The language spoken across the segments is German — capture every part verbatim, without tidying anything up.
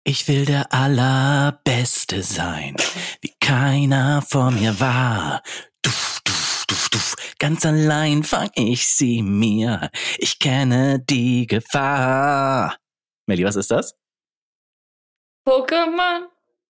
Ich will der Allerbeste sein, wie keiner vor mir war. Duf, duf, duf, duf. Ganz allein fang ich sie mir. Ich kenne die Gefahr. Melli, was ist das? Pokémon.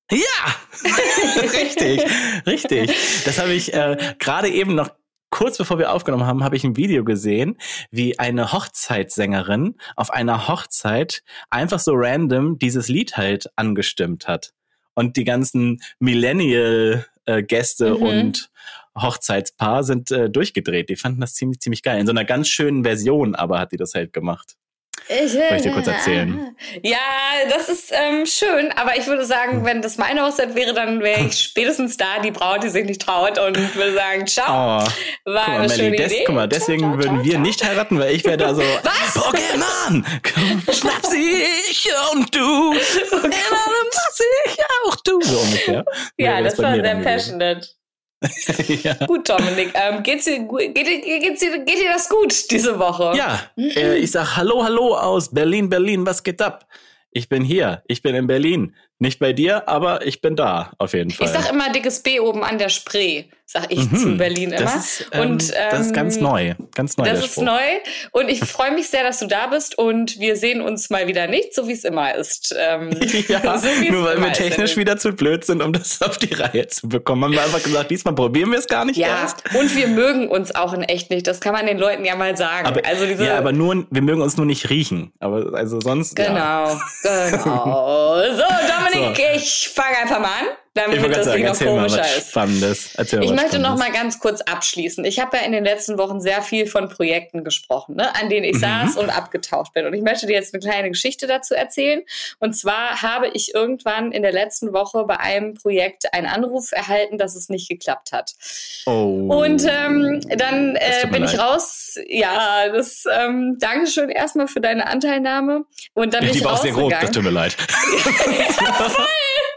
Ja, richtig, richtig. Das habe ich äh, gerade eben noch, kurz bevor wir aufgenommen haben, habe ich ein Video gesehen, wie eine Hochzeitssängerin auf einer Hochzeit einfach so random dieses Lied halt angestimmt hat. Und die ganzen Millennial-Gäste mhm. und Hochzeitspaar sind äh, durchgedreht. Die fanden das ziemlich, ziemlich geil. In so einer ganz schönen Version aber hat die das halt gemacht. Ich will ich dir kurz erzählen. Ja, das ist ähm, schön, aber ich würde sagen, wenn das meine Hochzeit wäre, dann wäre ich spätestens da die Braut, die sich nicht traut und würde sagen, ciao, oh, war mal, eine Melli, schöne des, Idee. Guck mal, deswegen ciao, ciao, würden ciao, wir ciao. nicht heiraten, weil ich wäre da so, was? Pokémon, komm, schnapp sie, ich und du, oh was ich auch du. So ungefähr. Ja, das war sehr passionate. Ja. Gut, Dominik, ähm, geht's dir, geht, geht, geht's dir, geht dir das gut diese Woche? Ja, äh, ich sag Hallo, Hallo aus Berlin, Berlin, was geht ab? Ich bin hier, ich bin in Berlin. Nicht bei dir, aber ich bin da, auf jeden Fall. Ich sag immer dickes B oben an der Spree, sag ich mhm, zu Berlin immer. Das ist, ähm, und, ähm, das ist ganz neu, ganz neu. Das ist Spruch. neu und ich freue mich sehr, dass du da bist und wir sehen uns mal wieder nicht, so wie es immer ist. Ähm, ja, so nur weil wir technisch wieder zu blöd sind, um das auf die Reihe zu bekommen. Haben wir einfach gesagt, diesmal probieren wir es gar nicht ja, erst. Und wir mögen uns auch in echt nicht, das kann man den Leuten ja mal sagen. Aber, also diese, ja, aber nur, wir mögen uns nur nicht riechen, aber also sonst, Genau, ja. genau. So, Dominik, so. Ich fange einfach mal an, damit das sagen, Ding noch komischer ist. Spannendes. Erzähl ich mal möchte Spannendes. noch mal ganz kurz abschließen. Ich habe ja in den letzten Wochen sehr viel von Projekten gesprochen, ne, an denen ich mhm. saß und abgetaucht bin. Und ich möchte dir jetzt eine kleine Geschichte dazu erzählen. Und zwar habe ich irgendwann in der letzten Woche bei einem Projekt einen Anruf erhalten, dass es nicht geklappt hat. Oh. Und ähm, dann äh, bin leid. ich raus. Ja, das ähm, Dankeschön erstmal für deine Anteilnahme. Und dann bin Die ich war auch sehr grob, das tut mir leid. Ja, voll.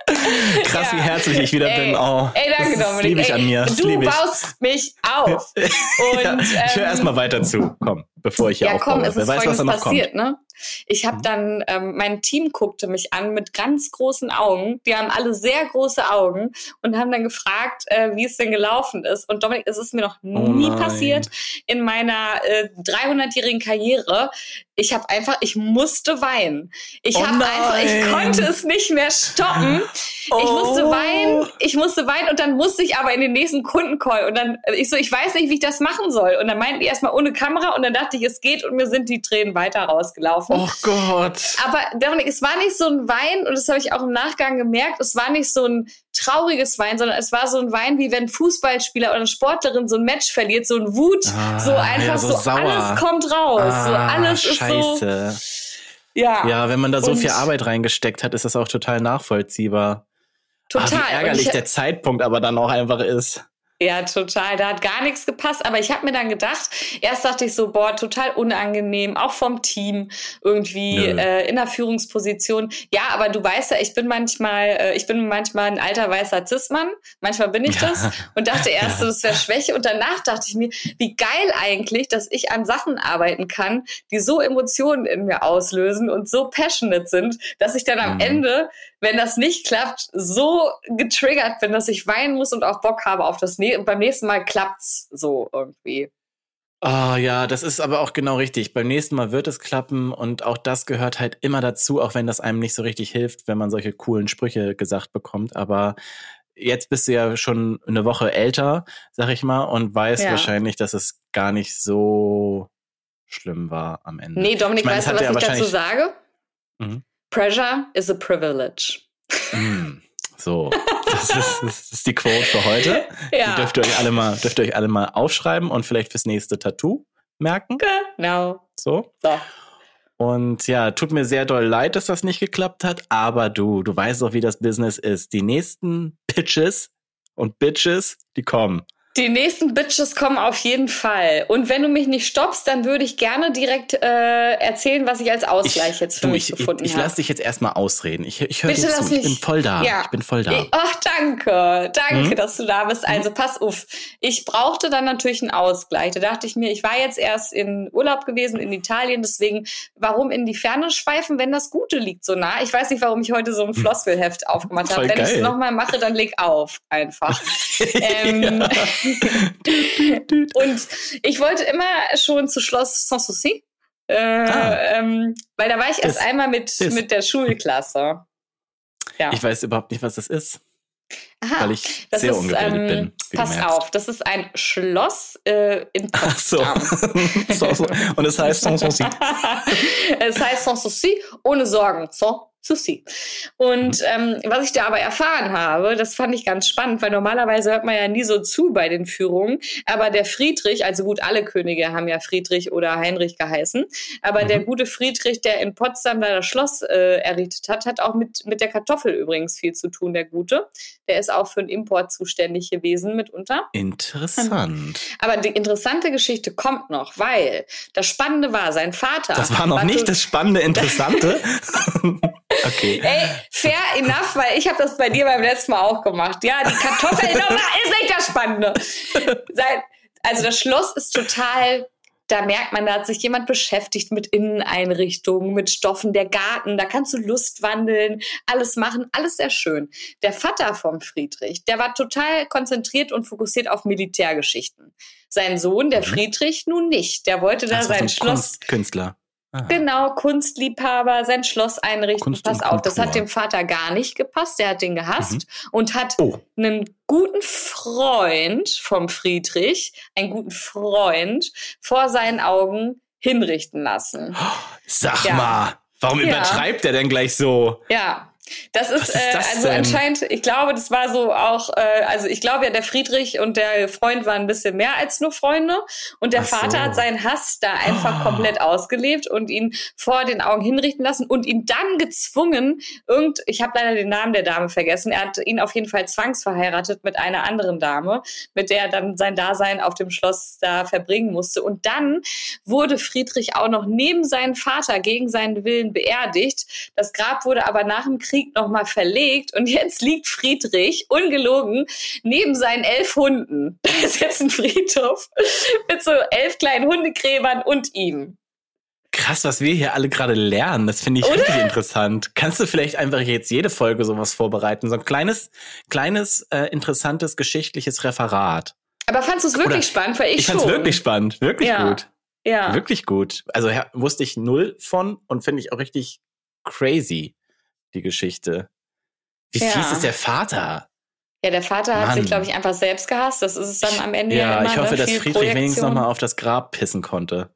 Krass, ja. wie herzlich ich wieder ey, bin. Oh, ey, danke, das Dominik. liebe ich an mir. Das du ich. baust mich auf. Und, ja, ich höre ähm, erst mal weiter zu. Komm, bevor ich hier ja, aufbaue. komm, es Wer ist weiß, was da noch passiert, kommt. Ne? Ich habe dann, ähm, mein Team guckte mich an mit ganz großen Augen. Die haben alle sehr große Augen und haben dann gefragt, äh, wie es denn gelaufen ist. Und Dominik, es ist mir noch nie oh passiert in meiner äh, dreihundertjährigen Karriere. Ich habe einfach, ich musste weinen. Ich oh habe einfach, ich konnte es nicht mehr stoppen. Oh. Ich musste weinen, ich musste weinen und dann musste ich aber in den nächsten Kundencall und dann, ich so, ich weiß nicht, wie ich das machen soll. Und dann meinten die erstmal ohne Kamera und dann dachte ich, es geht und mir sind die Tränen weiter rausgelaufen. Oh Gott. Aber Dominik, es war nicht so ein Wein und das habe ich auch im Nachgang gemerkt, es war nicht so ein trauriges Wein, sondern es war so ein Wein, wie wenn ein Fußballspieler oder eine Sportlerin so ein Match verliert, so ein Wut, ah, so einfach ja, so, so sauer. Alles kommt raus, ah, so alles Scheiße. ist so. Ja. Ja, wenn man da so und viel Arbeit reingesteckt hat, ist das auch total nachvollziehbar. Total. Ah, wie ärgerlich ich, der Zeitpunkt aber dann auch einfach ist. Ja, total. Da hat gar nichts gepasst. Aber ich habe mir dann gedacht, erst dachte ich so, boah, total unangenehm, auch vom Team irgendwie äh, in der Führungsposition. Ja, aber du weißt ja, ich bin manchmal, äh, ich bin manchmal ein alter weißer Cis-Mann. Manchmal bin ich ja. das. Und dachte erst, so, das wäre Schwäche. Und danach dachte ich mir, wie geil eigentlich, dass ich an Sachen arbeiten kann, die so Emotionen in mir auslösen und so passionate sind, dass ich dann am mhm. Ende, wenn das nicht klappt, so getriggert bin, dass ich weinen muss und auch Bock habe auf das nächste. Und beim nächsten Mal klappt's so irgendwie. Oh ja, das ist aber auch genau richtig. Beim nächsten Mal wird es klappen und auch das gehört halt immer dazu, auch wenn das einem nicht so richtig hilft, wenn man solche coolen Sprüche gesagt bekommt. Aber jetzt bist du ja schon eine Woche älter, sag ich mal, und weißt ja. wahrscheinlich, dass es gar nicht so schlimm war am Ende. Nee, Dominik, ich mein, weißt du, was ja ich dazu sage? Mhm. Pressure is a privilege. Mm, so, das ist, das ist die Quote für heute. Ja. Die dürft ihr euch alle mal, dürft ihr euch alle mal aufschreiben und vielleicht fürs nächste Tattoo merken. Genau. So. so. Und ja, tut mir sehr doll leid, dass das nicht geklappt hat, aber du, du weißt doch, wie das Business ist. Die nächsten Pitches und Bitches, die kommen. Die nächsten Bitches kommen auf jeden Fall. Und wenn du mich nicht stoppst, dann würde ich gerne direkt äh, erzählen, was ich als Ausgleich ich, jetzt für du, mich ich, gefunden ich, ich habe. Ich lass dich jetzt erstmal ausreden. Ich, ich höre dir Bitte zu. lass mich. Ich bin voll da. Ja. Ich bin voll da. Ach, danke. Danke, hm? dass du da bist. Also pass auf. Ich brauchte dann natürlich einen Ausgleich. Da dachte ich mir, ich war jetzt erst in Urlaub gewesen in Italien. Deswegen, warum in die Ferne schweifen, wenn das Gute liegt so nah? Ich weiß nicht, warum ich heute so ein Floskelheft aufgemacht habe. Wenn ich es nochmal mache, dann leg auf. Einfach. ähm, Und ich wollte immer schon zu Schloss Sanssouci, äh, ah. ähm, weil da war ich erst ist, einmal mit, mit der Schulklasse. Ja. Ich weiß überhaupt nicht, was das ist. Aha, weil ich sehr ist, ungebildet ähm, bin. Pass auf, das ist ein Schloss äh, in Potsdam. Ach so. Und es heißt Sanssouci. Es heißt Sanssouci, ohne Sorgen. Sanssouci. Und ähm, was ich da aber erfahren habe, das fand ich ganz spannend, weil normalerweise hört man ja nie so zu bei den Führungen. Aber der Friedrich, also gut, alle Könige haben ja Friedrich oder Heinrich geheißen, aber mhm. der gute Friedrich, der in Potsdam da das Schloss äh, errichtet hat, hat auch mit, mit der Kartoffel übrigens viel zu tun, der Gute. Der ist auch für den Import zuständig gewesen mitunter. Interessant. Aber die interessante Geschichte kommt noch, weil das Spannende war, sein Vater... Das war noch war nicht das Spannende, Interessante? Okay. Ey, fair enough, weil ich habe das bei dir beim letzten Mal auch gemacht. Ja, die Kartoffel ist nicht das Spannende. Sein, also das Schloss ist total... Da merkt man, da hat sich jemand beschäftigt mit Inneneinrichtungen, mit Stoffen, der Garten, da kannst du Lust wandeln, alles machen, alles sehr schön. Der Vater vom Friedrich, der war total konzentriert und fokussiert auf Militärgeschichten. Sein Sohn, der Friedrich, nun nicht. Der wollte da also sein so Schloss... Kunstkünstler. Ah. Genau, Kunstliebhaber, sein Schloss einrichten. Kunst Pass auf, das hat dem Vater gar nicht gepasst, der hat den gehasst mhm. und hat oh. einen guten Freund vom Friedrich, einen guten Freund, vor seinen Augen hinrichten lassen. Sag ja. mal, warum ja. übertreibt er denn gleich so? Ja. Das ist, ist äh, das also denn? anscheinend, ich glaube, das war so auch, äh, also ich glaube ja, der Friedrich und der Freund waren ein bisschen mehr als nur Freunde und der Ach Vater so. hat seinen Hass da einfach oh. komplett ausgelebt und ihn vor den Augen hinrichten lassen und ihn dann gezwungen, irgend, ich habe leider den Namen der Dame vergessen, er hat ihn auf jeden Fall zwangsverheiratet mit einer anderen Dame, mit der er dann sein Dasein auf dem Schloss da verbringen musste und dann wurde Friedrich auch noch neben seinen Vater gegen seinen Willen beerdigt. Das Grab wurde aber nach dem Krieg nochmal verlegt und jetzt liegt Friedrich, ungelogen, neben seinen elf Hunden. Da ist jetzt ein Friedhof mit so elf kleinen Hundegräbern und ihm. Krass, was wir hier alle gerade lernen. Das finde ich Oder? Richtig interessant. Kannst du vielleicht einfach jetzt jede Folge sowas vorbereiten? So ein kleines, kleines, äh, interessantes geschichtliches Referat. Aber fandst du es wirklich Oder spannend? Weil ich ich schon. fand's wirklich spannend. Wirklich ja. gut. Ja. Wirklich gut. Also ja, wusste ich null von und finde ich auch richtig crazy, die Geschichte. Wie ja. fies ist der Vater? Ja, der Vater Mann. hat sich, glaube ich, einfach selbst gehasst. Das ist es dann am Ende ja, ja immer. Ich hoffe, ne? dass Viel Friedrich Projektion. wenigstens nochmal auf das Grab pissen konnte.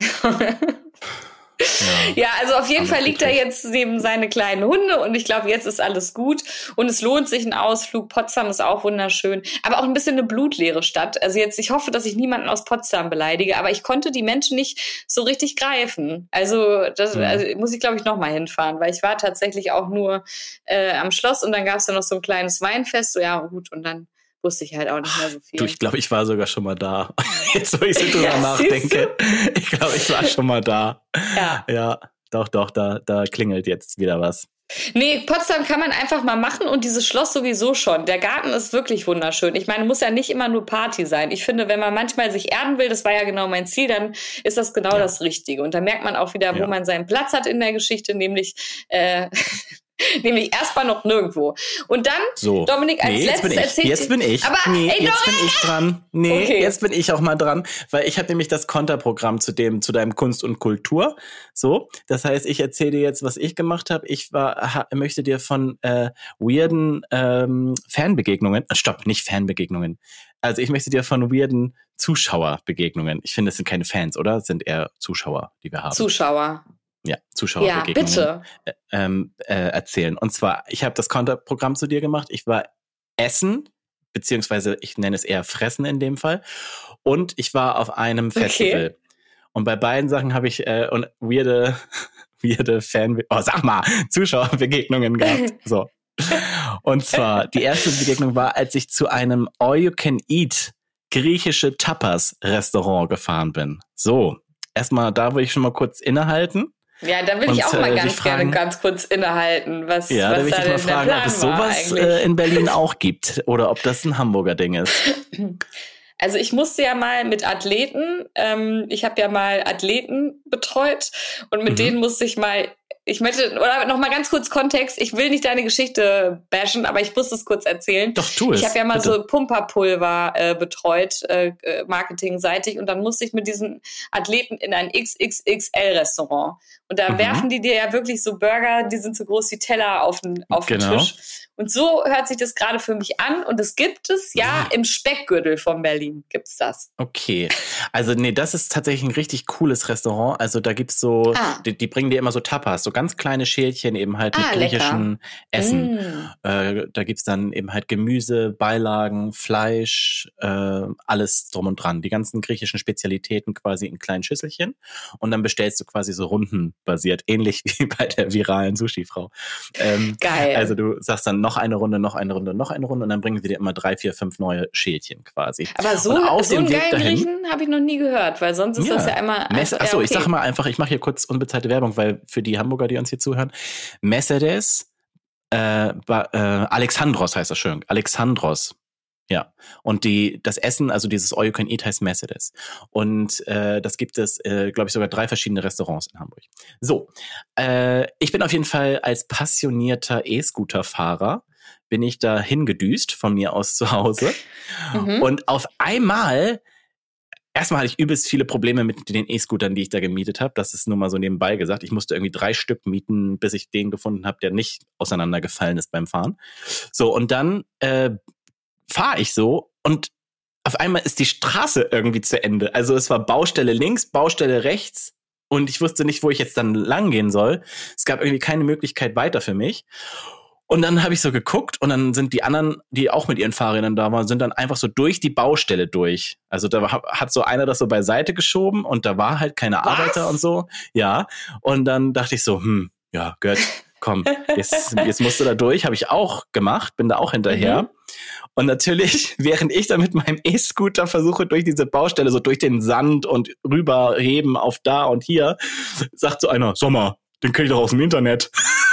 Ja. ja, also auf jeden Aber Fall liegt er jetzt neben seine kleinen Hunde und ich glaube, jetzt ist alles gut und es lohnt sich ein Ausflug. Potsdam ist auch wunderschön, aber auch ein bisschen eine blutleere Stadt. Also jetzt, ich hoffe, dass ich niemanden aus Potsdam beleidige, aber ich konnte die Menschen nicht so richtig greifen. Also das mhm. also muss ich, glaube ich, nochmal hinfahren, weil ich war tatsächlich auch nur äh, am Schloss und dann gab es da noch so ein kleines Weinfest. So, ja, gut, und dann wusste ich halt auch nicht mehr so viel. Du, ich glaube, ich war sogar schon mal da. Jetzt, wo ich so drüber ja, nachdenke. Ich glaube, ich war schon mal da. Ja. Ja, doch, doch, da, da klingelt jetzt wieder was. Nee, Potsdam kann man einfach mal machen und dieses Schloss sowieso schon. Der Garten ist wirklich wunderschön. Ich meine, muss ja nicht immer nur Party sein. Ich finde, wenn man manchmal sich erden will, das war ja genau mein Ziel, dann ist das genau ja. das Richtige. Und da merkt man auch wieder, wo ja. man seinen Platz hat in der Geschichte, nämlich äh, nämlich erstmal noch nirgendwo. Und dann, so. Dominik, als nee, letztes jetzt erzählt... Jetzt bin ich. Aber, nee, ey, jetzt bin ich dran. Nee, okay. jetzt bin ich auch mal dran, weil ich habe nämlich das Konterprogramm zu dem, zu deinem Kunst und Kultur. So, das heißt, ich erzähle dir jetzt, was ich gemacht habe. Ich war, ha, möchte dir von äh, weirden ähm, Fanbegegnungen, äh, stopp, nicht Fanbegegnungen. Also ich möchte dir von weirden Zuschauerbegegnungen. Ich finde, es sind keine Fans, oder? Es sind eher Zuschauer, die wir haben. Zuschauer. Ja, Zuschauerbegegnungen ja, bitte. Äh, ähm, äh, erzählen. Und zwar, ich habe das Konterprogramm zu dir gemacht. Ich war essen, beziehungsweise ich nenne es eher fressen in dem Fall. Und ich war auf einem Festival. Okay. Und bei beiden Sachen habe ich äh, und weirde, weirde Fan, oh sag mal, Zuschauerbegegnungen gehabt. So. Und zwar, die erste Begegnung war, als ich zu einem All-You-Can-Eat griechische Tapas-Restaurant gefahren bin. So, erstmal da will ich schon mal kurz innehalten. Ja, da will und, ich auch mal äh, ganz fragen, gerne ganz kurz innehalten, was, ja, was da will ich da dich mal denn der fragen, Plan ob es war sowas eigentlich. äh, in Berlin auch gibt oder ob das ein Hamburger Ding ist. Also ich musste ja mal mit Athleten, ähm, ich habe ja mal Athleten betreut und mit mhm. denen musste ich mal, ich möchte, oder noch mal ganz kurz Kontext, ich will nicht deine Geschichte bashen, aber ich muss es kurz erzählen. Doch, tu es. Ich habe ja mal bitte. so Pumperpulver äh, betreut, äh, marketingseitig, und dann musste ich mit diesen Athleten in ein X X X L-Restaurant. Und da mhm. werfen die dir ja wirklich so Burger, die sind so groß wie Teller auf den, auf den genau. Tisch. Und so hört sich das gerade für mich an. Und es gibt es ja im Speckgürtel von Berlin, gibt's das. Okay, also nee, das ist tatsächlich ein richtig cooles Restaurant. Also da gibt's so, ah. die, die bringen dir immer so Tapas, so ganz kleine Schälchen eben halt mit ah, griechischen lecker. Essen. Mm. Äh, da gibt's dann eben halt Gemüse, Beilagen, Fleisch, äh, alles drum und dran. Die ganzen griechischen Spezialitäten quasi in kleinen Schüsselchen. Und dann bestellst du quasi so rundenbasiert, ähnlich wie bei der viralen Sushi-Frau. Ähm, Geil. Also du sagst dann noch eine Runde, noch eine Runde, noch eine Runde und dann bringen sie dir immer drei, vier, fünf neue Schälchen quasi. Aber so, so einen geilen Griechen habe ich noch nie gehört, weil sonst ist ja. das ja einmal... Also, Achso, ja, okay. Ich sage mal einfach, ich mache hier kurz unbezahlte Werbung, weil für die Hamburger, die uns hier zuhören, Mercedes, äh, äh, Alexandros heißt das schön, Alexandros. Ja, und die das Essen, also dieses All You Can Eat heißt Mercedes. Und äh, das gibt es, äh, glaube ich, sogar drei verschiedene Restaurants in Hamburg. So, äh, ich bin auf jeden Fall als passionierter E-Scooter-Fahrer, bin ich da hingedüst von mir aus zu Hause. Mhm. Und auf einmal, erstmal hatte ich übelst viele Probleme mit den E-Scootern, die ich da gemietet habe. Das ist nur mal so nebenbei gesagt. Ich musste irgendwie drei Stück mieten, bis ich den gefunden habe, der nicht auseinandergefallen ist beim Fahren. So, und dann äh, fahre ich so und auf einmal ist die Straße irgendwie zu Ende. Also es war Baustelle links, Baustelle rechts und ich wusste nicht, wo ich jetzt dann lang gehen soll. Es gab irgendwie keine Möglichkeit weiter für mich. Und dann habe ich so geguckt und dann sind die anderen, die auch mit ihren Fahrrädern da waren, sind dann einfach so durch die Baustelle durch. Also da hat so einer das so beiseite geschoben und da war halt keine Was? Arbeiter und so. Ja, und dann dachte ich so, hm, ja, Gott, komm, jetzt, jetzt musst du da durch. Habe ich auch gemacht, bin da auch hinterher. Mhm. Und natürlich, während ich da mit meinem E-Scooter versuche, durch diese Baustelle, so durch den Sand und rüberheben auf da und hier, sagt so einer, Sommer, den kenn ich doch aus dem Internet.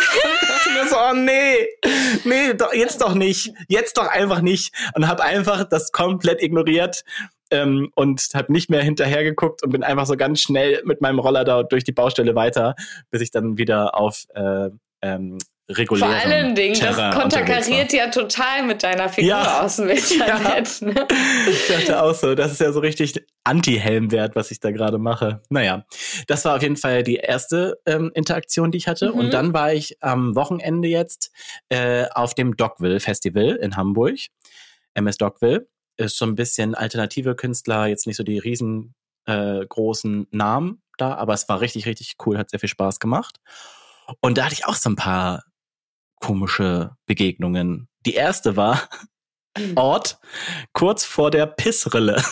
So, oh nee, nee, doch, jetzt doch nicht, jetzt doch einfach nicht. Und habe einfach das komplett ignoriert ähm, und habe nicht mehr hinterher geguckt und bin einfach so ganz schnell mit meinem Roller da durch die Baustelle weiter, bis ich dann wieder auf äh, ähm, regulären Vor allen Dingen, Terrain das konterkariert ja total mit deiner Figur ja. aus dem Internet. Ja. Ne? Ich dachte auch so, das ist ja so richtig Anti-Helmwert, was ich da gerade mache. Naja, das war auf jeden Fall die erste ähm, Interaktion, die ich hatte. Mhm. Und dann war ich am Wochenende jetzt äh, auf dem Dogville Festival in Hamburg. M S Dogville ist so ein bisschen alternative Künstler, jetzt nicht so die riesen äh, großen Namen da, aber es war richtig, richtig cool, hat sehr viel Spaß gemacht. Und da hatte ich auch so ein paar komische Begegnungen. Die erste war Ort kurz vor der Pissrille.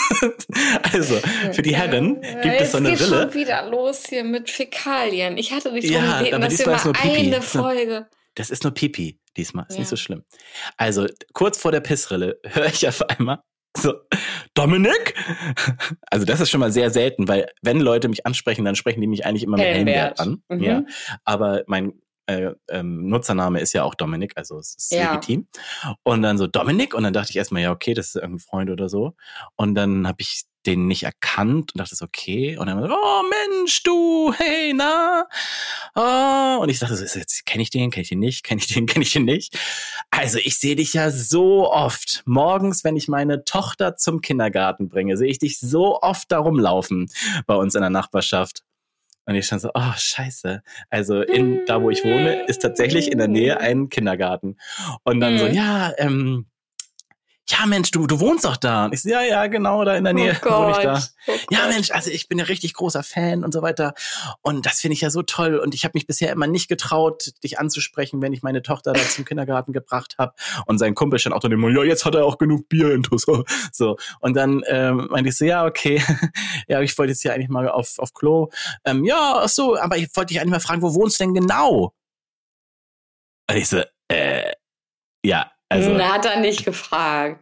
Also, für die Herren gibt Jetzt es so eine geht Rille. Schon wieder los hier mit Fäkalien. Ich hatte dich ja, darum gebeten, dass wir mal eine das Folge... Nur, das ist nur Pipi diesmal, ist ja. nicht so schlimm. Also, kurz vor der Pissrille höre ich auf einmal so, Dominik? Also das ist schon mal sehr selten, weil wenn Leute mich ansprechen, dann sprechen die mich eigentlich immer mit Helmwert an. Mhm. Ja. Aber mein äh, ähm, Nutzername ist ja auch Dominik, also es ist ja. legitim. Und dann so, Dominik? Und dann dachte ich erstmal, ja okay, das ist irgendein Freund oder so. Und dann habe ich den nicht erkannt und dachte so, okay. Und dann, oh Mensch, du, hey, na? Oh. Und ich dachte so, jetzt kenne ich den, kenne ich den nicht, kenne ich den, kenne ich den nicht. Also ich sehe dich ja so oft. Morgens, wenn ich meine Tochter zum Kindergarten bringe, sehe ich dich so oft da rumlaufen bei uns in der Nachbarschaft. Und ich stand so, oh, scheiße. Also in da, wo ich wohne, ist tatsächlich in der Nähe ein Kindergarten. Und dann mhm. so, ja, ähm, ja Mensch, du du wohnst doch da. Und ich so, ja, ja, genau, da in der Nähe oh wohne ich da. Oh ja, Mensch, also ich bin ja richtig großer Fan und so weiter. Und das finde ich ja so toll. Und ich habe mich bisher immer nicht getraut, dich anzusprechen, wenn ich meine Tochter da zum Kindergarten gebracht habe. Und sein Kumpel stand auch dann immer, ja, jetzt hat er auch genug Bier intus. So. Und dann ähm, meinte ich so, ja, okay. ja, ich wollte jetzt hier eigentlich mal auf, auf Klo. Ähm, ja, ach so, aber ich wollte dich eigentlich mal fragen, wo wohnst du denn genau? Und ich so, äh, ja. Also, Na, hat er nicht gefragt.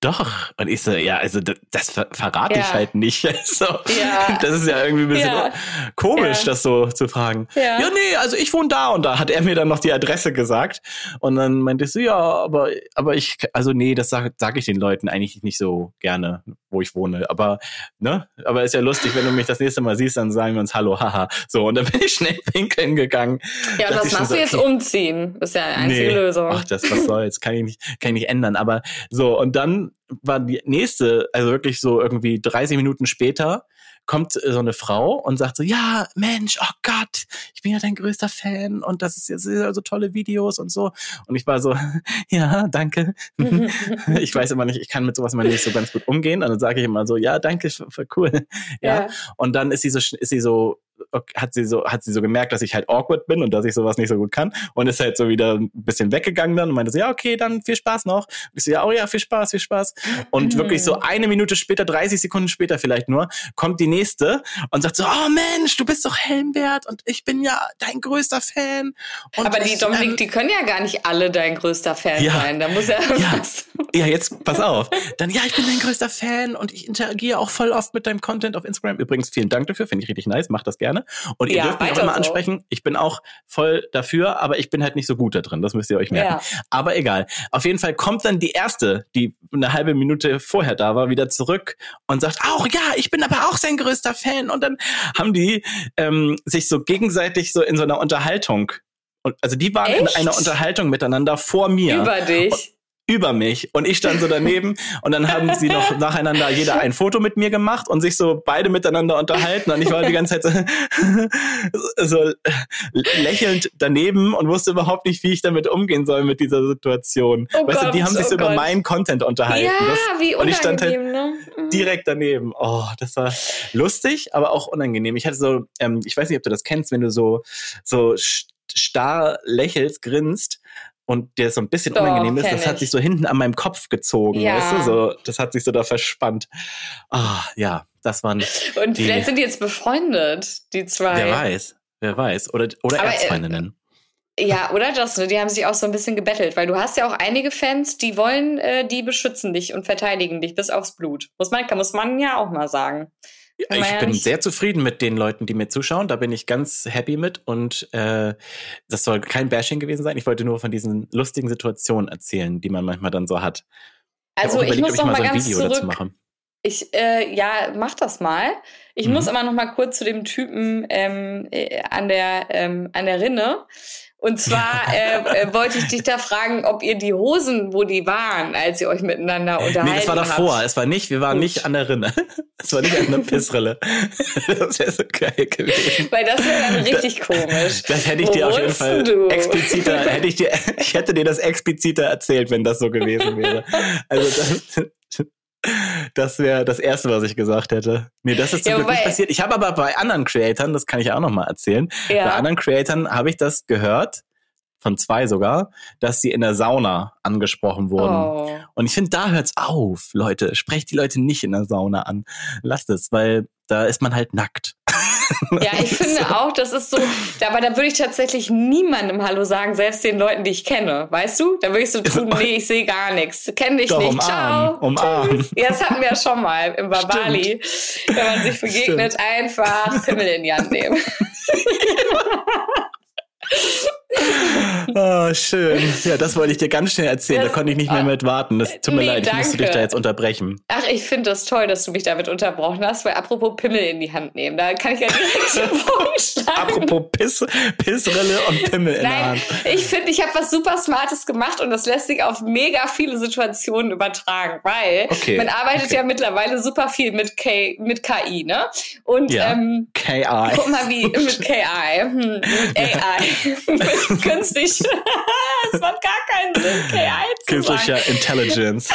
doch. Und ich so, ja, also das, das ver- verrate Ja. ich halt nicht. So, Ja. Das ist ja irgendwie ein bisschen Ja. komisch, Ja. das so zu fragen. Ja. ja, nee, also ich wohne da und da, hat er mir dann noch die Adresse gesagt. Und dann meinte ich so, ja, aber, aber ich, also nee, das sage sag ich den Leuten eigentlich nicht so gerne, wo ich wohne. Aber, ne, aber ist ja lustig, wenn du mich das nächste Mal siehst, dann sagen wir uns Hallo, haha. So, und dann bin ich schnell pinkeln gegangen. Ja, und Dachte was ich schon machst so, du jetzt? okay, Umziehen? Das ist ja die einzige nee. Lösung. Ach, das, was soll's, kann ich nicht, kann ich nicht ändern. Aber so, und dann war die nächste, also wirklich so irgendwie dreißig Minuten später, kommt so eine Frau und sagt so, ja, Mensch, oh Gott, ich bin ja dein größter Fan und das ist jetzt so tolle Videos und so. Und ich war so, ja, danke. Ich weiß immer nicht, ich kann mit sowas immer nicht so ganz gut umgehen. Und dann sage ich immer so, ja, danke, voll cool. Ja. Ja. Und dann ist sie so, ist sie so, okay, hat sie so, hat sie so gemerkt, dass ich halt awkward bin und dass ich sowas nicht so gut kann und ist halt so wieder ein bisschen weggegangen dann und meinte so, ja, okay, dann viel Spaß noch. Und ich so, ja, oh ja, viel Spaß, viel Spaß. Und wirklich so eine Minute später, dreißig Sekunden später vielleicht nur, kommt die nächste und sagt so, oh Mensch, du bist doch Helmbert und ich bin ja dein größter Fan. Und Aber die ich, Dominik, ähm, die können ja gar nicht alle dein größter Fan Ja. sein. Da muss ja ja, irgendwas. ja, jetzt pass auf. Dann, ja, ich bin dein größter Fan und ich interagiere auch voll oft mit deinem Content auf Instagram. Übrigens, vielen Dank dafür, finde ich richtig nice, macht das gerne. Und ihr Ja, dürft mich auch weiter immer so. ansprechen. Ich bin auch voll dafür, aber ich bin halt nicht so gut da drin. Das müsst ihr euch merken. Ja. Aber egal. Auf jeden Fall kommt dann die erste, die eine halbe Minute vorher da war, wieder zurück und sagt, auch ja, ich bin aber auch sein größter Fan. Und dann haben die ähm, sich so gegenseitig so in so einer Unterhaltung, und also die waren in Echt? einer Unterhaltung miteinander vor mir. Über dich. Über mich und ich stand so daneben und dann haben sie noch nacheinander jeder ein Foto mit mir gemacht und sich so beide miteinander unterhalten und ich war die ganze Zeit so, so lächelnd daneben und wusste überhaupt nicht, wie ich damit umgehen soll mit dieser Situation. Oh weißt Gott, du, die haben sich oh so über Gott. meinen Content unterhalten. Ja, das, wie und ich stand halt unangenehm, ne? Mhm. direkt daneben. Oh, das war lustig, aber auch unangenehm. Ich hatte so, ähm, ich weiß nicht, ob du das kennst, wenn du so so starr lächelst, grinst und der so ein bisschen Doch, unangenehm ist, kenn das hat ich. sich so hinten an meinem Kopf gezogen, Ja. weißt du, so, das hat sich so da verspannt. Ah, ja, das waren, Und die- vielleicht sind die jetzt befreundet, die zwei. wer weiß, wer weiß, oder, oder Aber, äh, Erzfeindinnen. Ja, oder das, ne? Die haben sich auch so ein bisschen gebettelt, weil du hast ja auch einige Fans, die wollen, äh, die beschützen dich und verteidigen dich bis aufs Blut. Muss man, kann, muss man ja auch mal sagen. Kann man Ich ja bin nicht- sehr zufrieden mit den Leuten, die mir zuschauen. Da bin ich ganz happy mit. Und äh, das soll kein Bashing gewesen sein. Ich wollte nur von diesen lustigen Situationen erzählen, die man manchmal dann so hat. Also hab auch ich überlegt, muss ob noch ich mal so ein ganz Video dazu zurück. mache. Ich, äh, ja, mach das mal. Ich Mhm. muss aber noch mal kurz zu dem Typen ähm, äh, an der ähm, an der Rinne. Und zwar äh, äh, wollte ich dich da fragen, ob ihr die Hosen, wo die waren, als ihr euch miteinander unterhalten Nee, das war davor. habt. Es war nicht, wir waren Gut. nicht an der Rinne. Es war nicht an der Pissrille. Das wäre so geil gewesen. Weil das wäre dann richtig komisch. Das hätte ich Wo dir auf jeden wohnst Fall du? expliziter, hätte ich dir, ich hätte dir das expliziter erzählt, wenn das so gewesen wäre. Also das, das wäre das Erste, was ich gesagt hätte. Nee, das ist zum Ja, Glück nicht wobei- passiert. Ich habe aber bei anderen Creatoren, das kann ich auch noch mal erzählen, Ja. bei anderen Creatoren habe ich das gehört, von zwei sogar, dass sie in der Sauna angesprochen wurden. Oh. Und ich finde, da hört's auf, Leute. Sprecht die Leute nicht in der Sauna an. Lasst es, weil da ist man halt nackt. Ja, ich finde auch, das ist so, aber da würde ich tatsächlich niemandem Hallo sagen, selbst den Leuten, die ich kenne. Weißt du? Da würde ich so tun, nee, ich sehe gar nichts. Kenn dich Doch, nicht. umarmen, Ciao. umarmen. Tschüss. Ja, das hatten wir ja schon mal im Babali. Wenn man sich begegnet, einfach Pimmel in die Hand nehmen. Oh, schön. Ja, das wollte ich dir ganz schnell erzählen. Das- da konnte ich nicht mehr mit warten. Das tut mir Nee, leid, ich musste dich danke. da jetzt unterbrechen. Ach, ich finde das toll, dass du mich damit unterbrochen hast, weil apropos Pimmel in die Hand nehmen, da kann ich ja direkt vorschlagen. Apropos Piss, Pissrille und Pimmel in der Nein, Hand. ich finde, ich habe was super Smartes gemacht und das lässt sich auf mega viele Situationen übertragen, weil Okay, man arbeitet okay. ja mittlerweile super viel mit K, mit K I, ne? Und Ja. ähm, K I. guck mal wie mit K I, hm, mit A I, mit künstlich. Es macht gar keinen Sinn, K I zu Künstlicher sagen. Intelligence.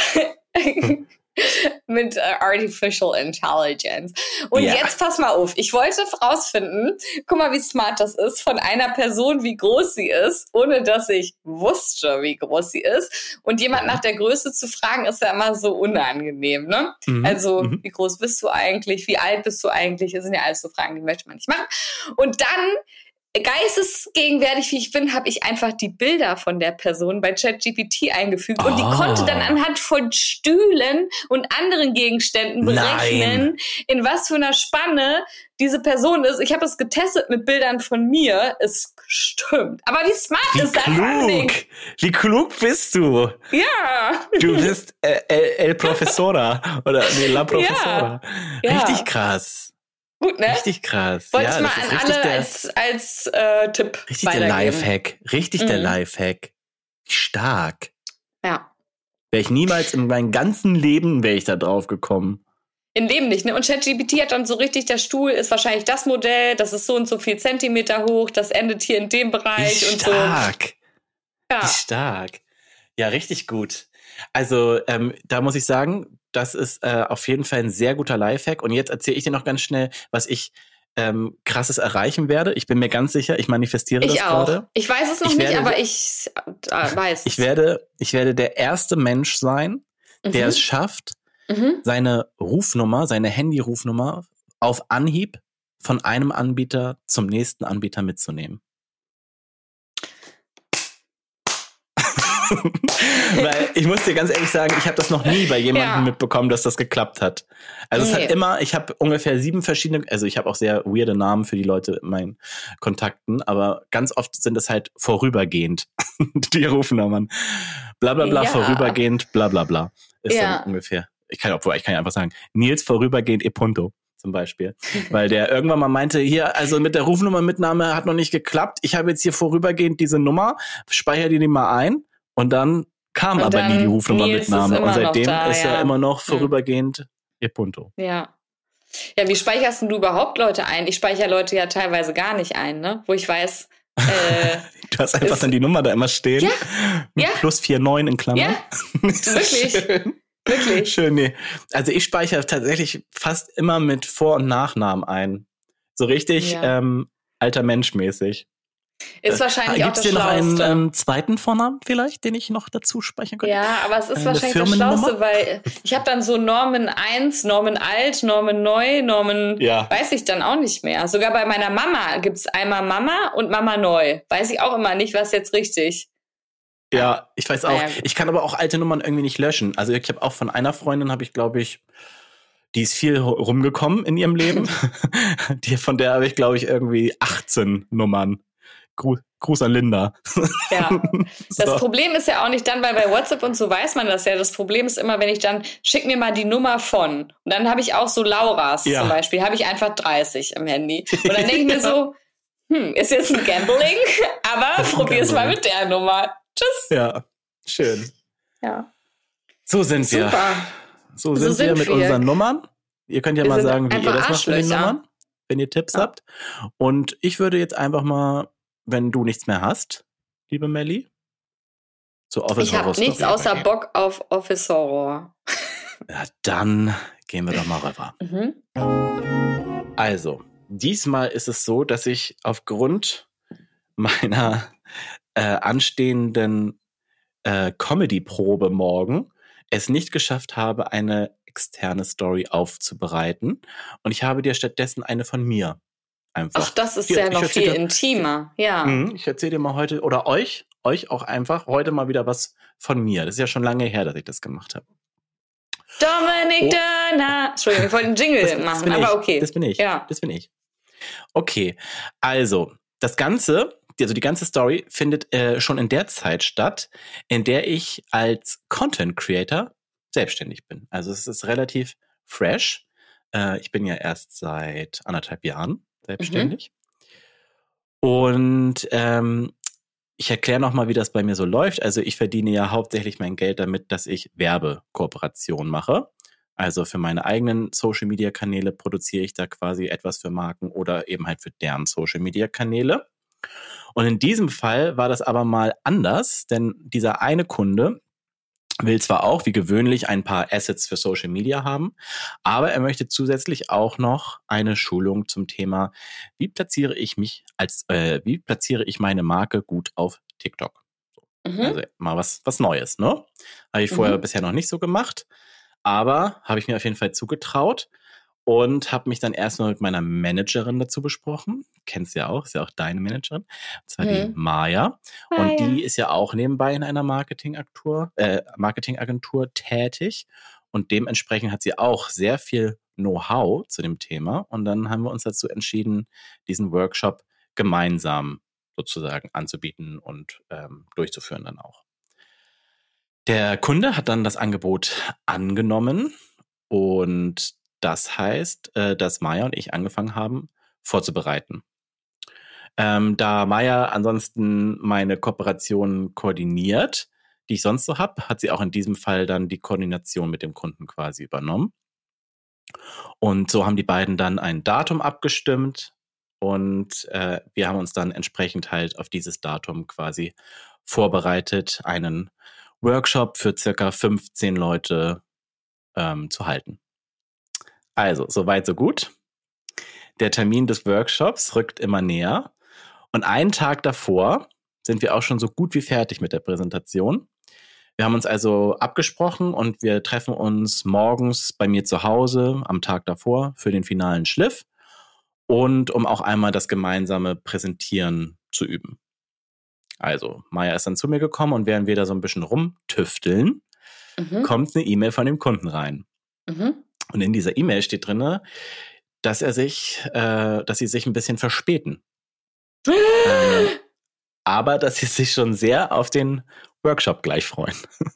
mit äh, Artificial Intelligence. Und Ja. jetzt pass mal auf, ich wollte rausfinden, guck mal, wie smart das ist, von einer Person, wie groß sie ist, ohne dass ich wusste, wie groß sie ist. Und jemand nach der Größe zu fragen, ist ja immer so unangenehm, ne? Mhm, Also, mhm. wie groß bist du eigentlich? Wie alt bist du eigentlich? Das sind ja alles so Fragen, die möchte man nicht machen. Und dann geistesgegenwärtig wie ich bin, habe ich einfach die Bilder von der Person bei ChatGPT eingefügt. Und die Oh. konnte dann anhand von Stühlen und anderen Gegenständen berechnen, Nein. in was für einer Spanne diese Person ist. Ich habe es getestet mit Bildern von mir. Es stimmt. Aber wie smart Wie ist das Ding? klug. Wie klug bist du? Ja. Du bist äh, El, El Professora. Oder nee, La Professora. Ja. Richtig krass. Gut, ne? Richtig krass. Wollte ja, ich mal das ist an richtig alle der, als, als äh, Tipp richtig der weitergeben. Lifehack. Richtig der Mhm. Lifehack. Wie stark. Ja. Wäre ich niemals in meinem ganzen Leben wäre ich da drauf gekommen. In dem nicht, ne? Und ChatGPT hat dann so richtig, der Stuhl ist wahrscheinlich das Modell, das ist so und so viel Zentimeter hoch, das endet hier in dem Bereich Wie und so. stark. Ja. Wie stark. Ja, richtig gut. Also ähm, da muss ich sagen, das ist äh, auf jeden Fall ein sehr guter Lifehack. Und jetzt erzähle ich dir noch ganz schnell, was ich ähm, krasses erreichen werde. Ich bin mir ganz sicher, ich manifestiere Ich das auch. gerade. Ich weiß es noch Ich nicht, werde- aber ich äh, weiß es. Ich werde, ich werde der erste Mensch sein, der Mhm. es schafft, Mhm. seine Rufnummer, seine Handy-Rufnummer auf Anhieb von einem Anbieter zum nächsten Anbieter mitzunehmen. Weil ich muss dir ganz ehrlich sagen, ich habe das noch nie bei jemandem Ja. mitbekommen, dass das geklappt hat. Also es Nee. hat immer, ich habe ungefähr sieben verschiedene, also ich habe auch sehr weirde Namen für die Leute in meinen Kontakten, aber ganz oft sind es halt vorübergehend, die Rufnummern. Bla bla bla, Ja. vorübergehend, bla bla bla. Ist Ja. dann ungefähr. Ich kann, obwohl, ich kann ja einfach sagen, Nils vorübergehend e punto zum Beispiel. Weil der irgendwann mal meinte, hier, also mit der Rufnummermitnahme hat noch nicht geklappt. Ich habe jetzt hier vorübergehend diese Nummer, speichere die mal ein. Und dann kam Und aber dann nie die Nils Rufnummermitnahme. ist immer Und seitdem noch da, ist er ja. immer noch Hm. vorübergehend e punto. Ja. Ja, wie speicherst denn du überhaupt Leute ein? Ich speichere Leute ja teilweise gar nicht ein, ne? Wo ich weiß, äh, Du hast einfach Ist- dann die Nummer da immer stehen. Ja. Mit Ja. plus vier neun in Klammern. Ja. Wirklich. Schön. wirklich. Schön, nee. Also ich speichere tatsächlich fast immer mit Vor- und Nachnamen ein. So richtig Ja. ähm, alter Mensch mäßig. Ist wahrscheinlich auch Gibt's das dir noch einen Schlauste. ähm, zweiten Vornamen vielleicht, den ich noch dazu speichern könnte? Ja, aber es ist Eine wahrscheinlich das Firmennummer? Schlauste, weil ich habe dann so Normen eins, Normen alt, Normen neu, Normen Ja. weiß ich dann auch nicht mehr. Sogar bei meiner Mama gibt's einmal Mama und Mama neu. Weiß ich auch immer nicht, was jetzt richtig. Ja, ich weiß auch. Naja, gut. Ich kann aber auch alte Nummern irgendwie nicht löschen. Also ich habe auch von einer Freundin, habe ich glaube ich, die ist viel rumgekommen in ihrem Leben. die, von der habe ich glaube ich irgendwie achtzehn Nummern. Gru Gruß an Linda. Ja. Das So. Problem ist ja auch nicht dann, weil bei WhatsApp und so weiß man das ja. Das Problem ist immer, wenn ich dann, schick mir mal die Nummer von. Und dann habe ich auch so Lauras Ja. zum Beispiel, habe ich einfach dreißig im Handy. Und dann denke ich mir so, hm, ist jetzt ein Gambling, aber Ist ein probier's mal Gambling. mit der Nummer. Tschüss. Ja, schön. Ja. So sind wir. Super. So So sind, wir sind mit wir. unseren Nummern. Ihr könnt ja Wir mal sind sagen, wie ihr einfach das macht mit den Arschlöcher. Nummern, wenn ihr Tipps Ja. habt. Und ich würde jetzt einfach mal, wenn du nichts mehr hast, liebe Melli, zu Office Ich habe Horror nichts Story außer übergehen. Bock auf Office Horror. Ja, dann gehen wir doch mal rüber. Mhm. Also, diesmal ist es so, dass ich aufgrund meiner äh, anstehenden äh, Comedy-Probe morgen es nicht geschafft habe, eine externe Story aufzubereiten. Und ich habe dir stattdessen eine von mir einfach. Ach, das ist Hier, ja ich noch erzähl viel dir- intimer. Ja. Mhm, ich erzähle dir mal heute, oder euch, euch auch einfach heute mal wieder was von mir. Das ist ja schon lange her, dass ich das gemacht habe. Dominik Oh. Dörner. Entschuldigung, ich wollte einen Jingle Das, das machen, bin aber ich. okay. Das bin ich. Ja. Das bin ich. Okay, also das Ganze, also die ganze Story findet äh, schon in der Zeit statt, in der ich als Content Creator selbstständig bin. Also es ist relativ fresh. Äh, ich bin ja erst seit anderthalb Jahren selbstständig. Und ähm, ich erkläre nochmal, wie das bei mir so läuft. Also ich verdiene ja hauptsächlich mein Geld damit, dass ich Werbekooperationen mache. Also für meine eigenen Social-Media-Kanäle produziere ich da quasi etwas für Marken oder eben halt für deren Social-Media-Kanäle. Und in diesem Fall war das aber mal anders, denn dieser eine Kunde will zwar auch wie gewöhnlich ein paar Assets für Social Media haben, aber er möchte zusätzlich auch noch eine Schulung zum Thema, wie platziere ich mich als, äh, wie platziere ich meine Marke gut auf TikTok. Mhm. Also mal was, was Neues, ne? Habe ich vorher Mhm. bisher noch nicht so gemacht, aber habe ich mir auf jeden Fall zugetraut. und habe mich dann erstmal mit meiner Managerin dazu besprochen. Kennst du ja auch, ist ja auch deine Managerin. Und zwar hm. die Maya. Maya. Und die ist ja auch nebenbei in einer Marketingagentur, äh, Marketingagentur tätig. Und dementsprechend hat sie auch sehr viel Know-how zu dem Thema. Und dann haben wir uns dazu entschieden, diesen Workshop gemeinsam sozusagen anzubieten und ähm, durchzuführen dann auch. Der Kunde hat dann das Angebot angenommen und das heißt, äh, dass Maya und ich angefangen haben, vorzubereiten. Ähm, da Maya ansonsten meine Kooperation koordiniert, die ich sonst so habe, hat sie auch in diesem Fall dann die Koordination mit dem Kunden quasi übernommen. Und so haben die beiden dann ein Datum abgestimmt und äh, wir haben uns dann entsprechend halt auf dieses Datum quasi vorbereitet, einen Workshop für circa fünfzehn Leute ähm, zu halten. Also, soweit, so gut. Der Termin des Workshops rückt immer näher und einen Tag davor sind wir auch schon so gut wie fertig mit der Präsentation. Wir haben uns also abgesprochen und wir treffen uns morgens bei mir zu Hause am Tag davor für den finalen Schliff und um auch einmal das gemeinsame Präsentieren zu üben. Also, Maya ist dann zu mir gekommen und während wir da so ein bisschen rumtüfteln, mhm. kommt eine E-Mail von dem Kunden rein. Mhm. Und in dieser E-Mail steht drin, dass er sich, äh, dass sie sich ein bisschen verspäten. ähm, aber dass sie sich schon sehr auf den Workshop gleich freuen.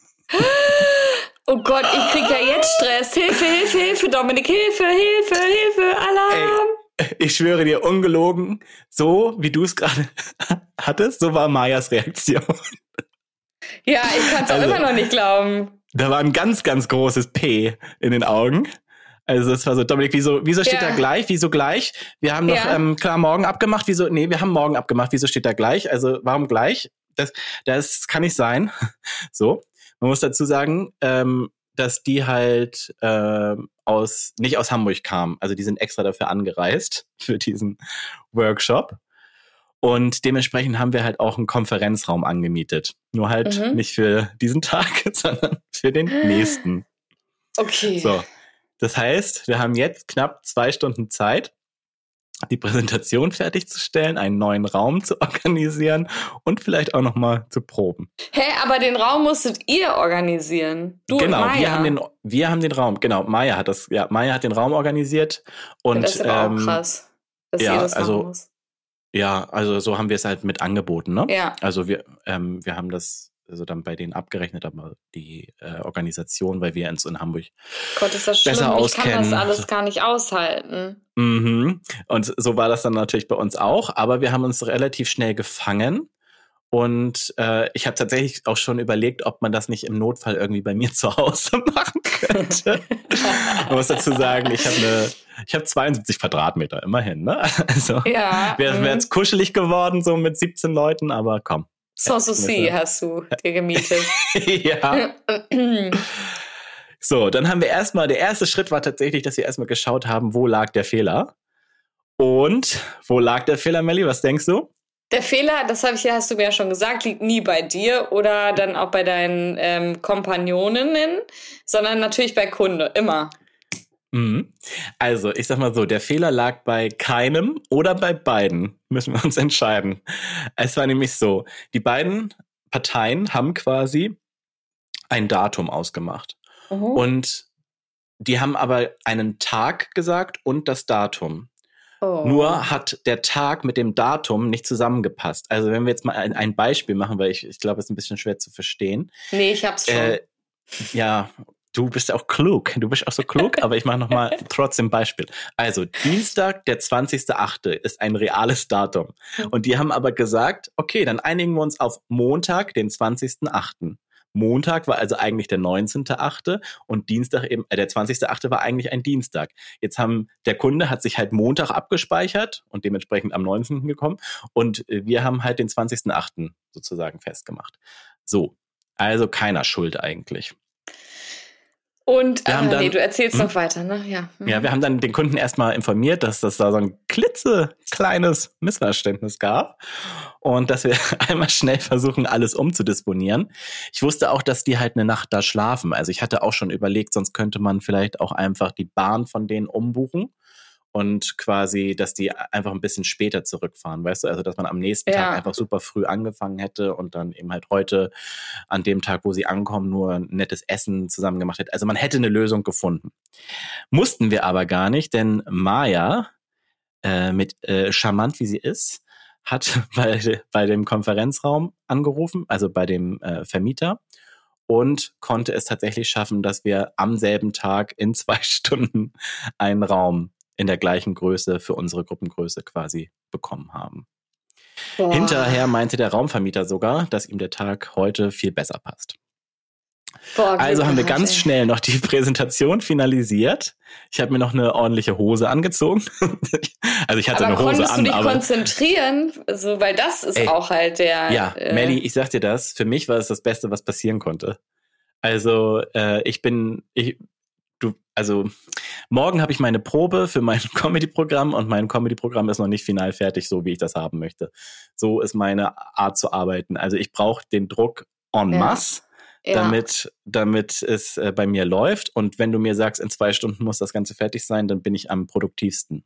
Oh Gott, ich krieg ja jetzt Stress. Hilfe, Hilfe, Hilfe, Dominik, Hilfe, Hilfe, Hilfe, Alarm. Ey, ich schwöre dir, ungelogen, so wie du es gerade hattest, so war Mayas Reaktion. Ja, ich kann es auch also, immer noch nicht glauben. Da war ein ganz, ganz großes P in den Augen. Also es war so, Dominik, wieso, wieso steht ja. da gleich? Wieso gleich? Wir haben doch ja. ähm, klar morgen abgemacht. Wieso? Nee, wir haben morgen abgemacht. Wieso steht da gleich? Also warum gleich? Das, das kann nicht sein. So, man muss dazu sagen, ähm, dass die halt äh, aus nicht aus Hamburg kamen. Also die sind extra dafür angereist für diesen Workshop. Und dementsprechend haben wir halt auch einen Konferenzraum angemietet. Nur halt mhm. nicht für diesen Tag, sondern für den nächsten. Okay. So. Das heißt, wir haben jetzt knapp zwei Stunden Zeit, die Präsentation fertigzustellen, einen neuen Raum zu organisieren und vielleicht auch nochmal zu proben. Hä, hey, aber den Raum musstet ihr organisieren? Du genau, und Maya? wir haben den, wir haben den Raum, genau, Maya hat das, ja, Maya hat den Raum organisiert. Und, das ist aber ähm, auch krass, dass ja, ihr das also, machen muss. Ja, also so haben wir es halt mit angeboten, ne? Ja. Also wir, ähm, wir haben das also dann bei denen abgerechnet, aber die äh, Organisation, weil wir uns in Hamburg Gott, ist das schlimm. besser auskennen. Ich kann das alles gar nicht aushalten. Mhm. Und so war das dann natürlich bei uns auch, aber wir haben uns relativ schnell gefangen und äh, ich habe tatsächlich auch schon überlegt, ob man das nicht im Notfall irgendwie bei mir zu Hause machen könnte. Man muss dazu sagen, ich habe eine, ich habe zweiundsiebzig Quadratmeter, immerhin, ne? Also ja, wäre wär jetzt kuschelig geworden, so mit siebzehn Leuten, aber komm. Sanssouci hast du dir gemietet. Ja. So, dann haben wir erstmal, der erste Schritt war tatsächlich, dass wir erstmal geschaut haben, wo lag der Fehler. Und wo lag der Fehler, Melli? Was denkst du? Der Fehler, das habe ich ja, hast du mir ja schon gesagt, liegt nie bei dir oder dann auch bei deinen ähm, Kompagnoninnen, sondern natürlich bei Kunde, immer. Mhm. Also, ich sag mal so, der Fehler lag bei keinem oder bei beiden, müssen wir uns entscheiden. Es war nämlich so, die beiden Parteien haben quasi ein Datum ausgemacht. Mhm. Und die haben aber einen Tag gesagt und das Datum. Oh. Nur hat der Tag mit dem Datum nicht zusammengepasst. Also wenn wir jetzt mal ein, ein Beispiel machen, weil ich, ich glaube, es ist ein bisschen schwer zu verstehen. Nee, ich hab's schon. Äh, ja, du bist auch klug. Du bist auch so klug, aber ich mache nochmal trotzdem Beispiel. Also Dienstag, der zwanzigster achte ist ein reales Datum. Und die haben aber gesagt, okay, dann einigen wir uns auf Montag, den zwanzigsten achten Montag war also eigentlich der neunzehnter achte und Dienstag eben, äh, der zwanzigster achte war eigentlich ein Dienstag. Jetzt haben, der Kunde hat sich halt Montag abgespeichert und dementsprechend am neunzehnten gekommen und wir haben halt den zwanzigsten achten sozusagen festgemacht. So, also keiner schuld eigentlich. Und, wir ah, haben dann, nee, du erzählst hm? noch weiter, ne? Ja. Mhm. Ja, wir haben dann den Kunden erstmal informiert, dass das da so ein klitzekleines Missverständnis gab und dass wir einmal schnell versuchen, alles umzudisponieren. Ich wusste auch, dass die halt eine Nacht da schlafen. Also ich hatte auch schon überlegt, sonst könnte man vielleicht auch einfach die Bahn von denen umbuchen und quasi, dass die einfach ein bisschen später zurückfahren, weißt du? Also, dass man am nächsten Ja. Tag einfach super früh angefangen hätte und dann eben halt heute an dem Tag, wo sie ankommen, nur ein nettes Essen zusammen gemacht hätte. Also man hätte eine Lösung gefunden. Mussten wir aber gar nicht, denn Maya, äh, mit äh, charmant wie sie ist, hat bei, bei dem Konferenzraum angerufen, also bei dem äh, Vermieter, und konnte es tatsächlich schaffen, dass wir am selben Tag in zwei Stunden einen Raum in der gleichen Größe für unsere Gruppengröße quasi bekommen haben. Boah. Hinterher meinte der Raumvermieter sogar, dass ihm der Tag heute viel besser passt. Boah, Also haben wir gehabt, ganz ey. schnell noch die Präsentation finalisiert. Ich habe mir noch eine ordentliche Hose angezogen. Also ich hatte aber eine Hose konntest an, du dich aber konzentrieren? So, weil das ist ey, auch halt der... ja, äh, Melli, ich sag dir das, für mich war es das Beste, was passieren konnte. Also äh, ich bin, ich, du, also morgen habe ich meine Probe für mein Comedy-Programm und mein Comedy-Programm ist noch nicht final fertig, so wie ich das haben möchte. So ist meine Art zu arbeiten. Also ich brauche den Druck en Ja. masse, Ja. damit, damit es äh, bei mir läuft. Und wenn du mir sagst, in zwei Stunden muss das Ganze fertig sein, dann bin ich am produktivsten.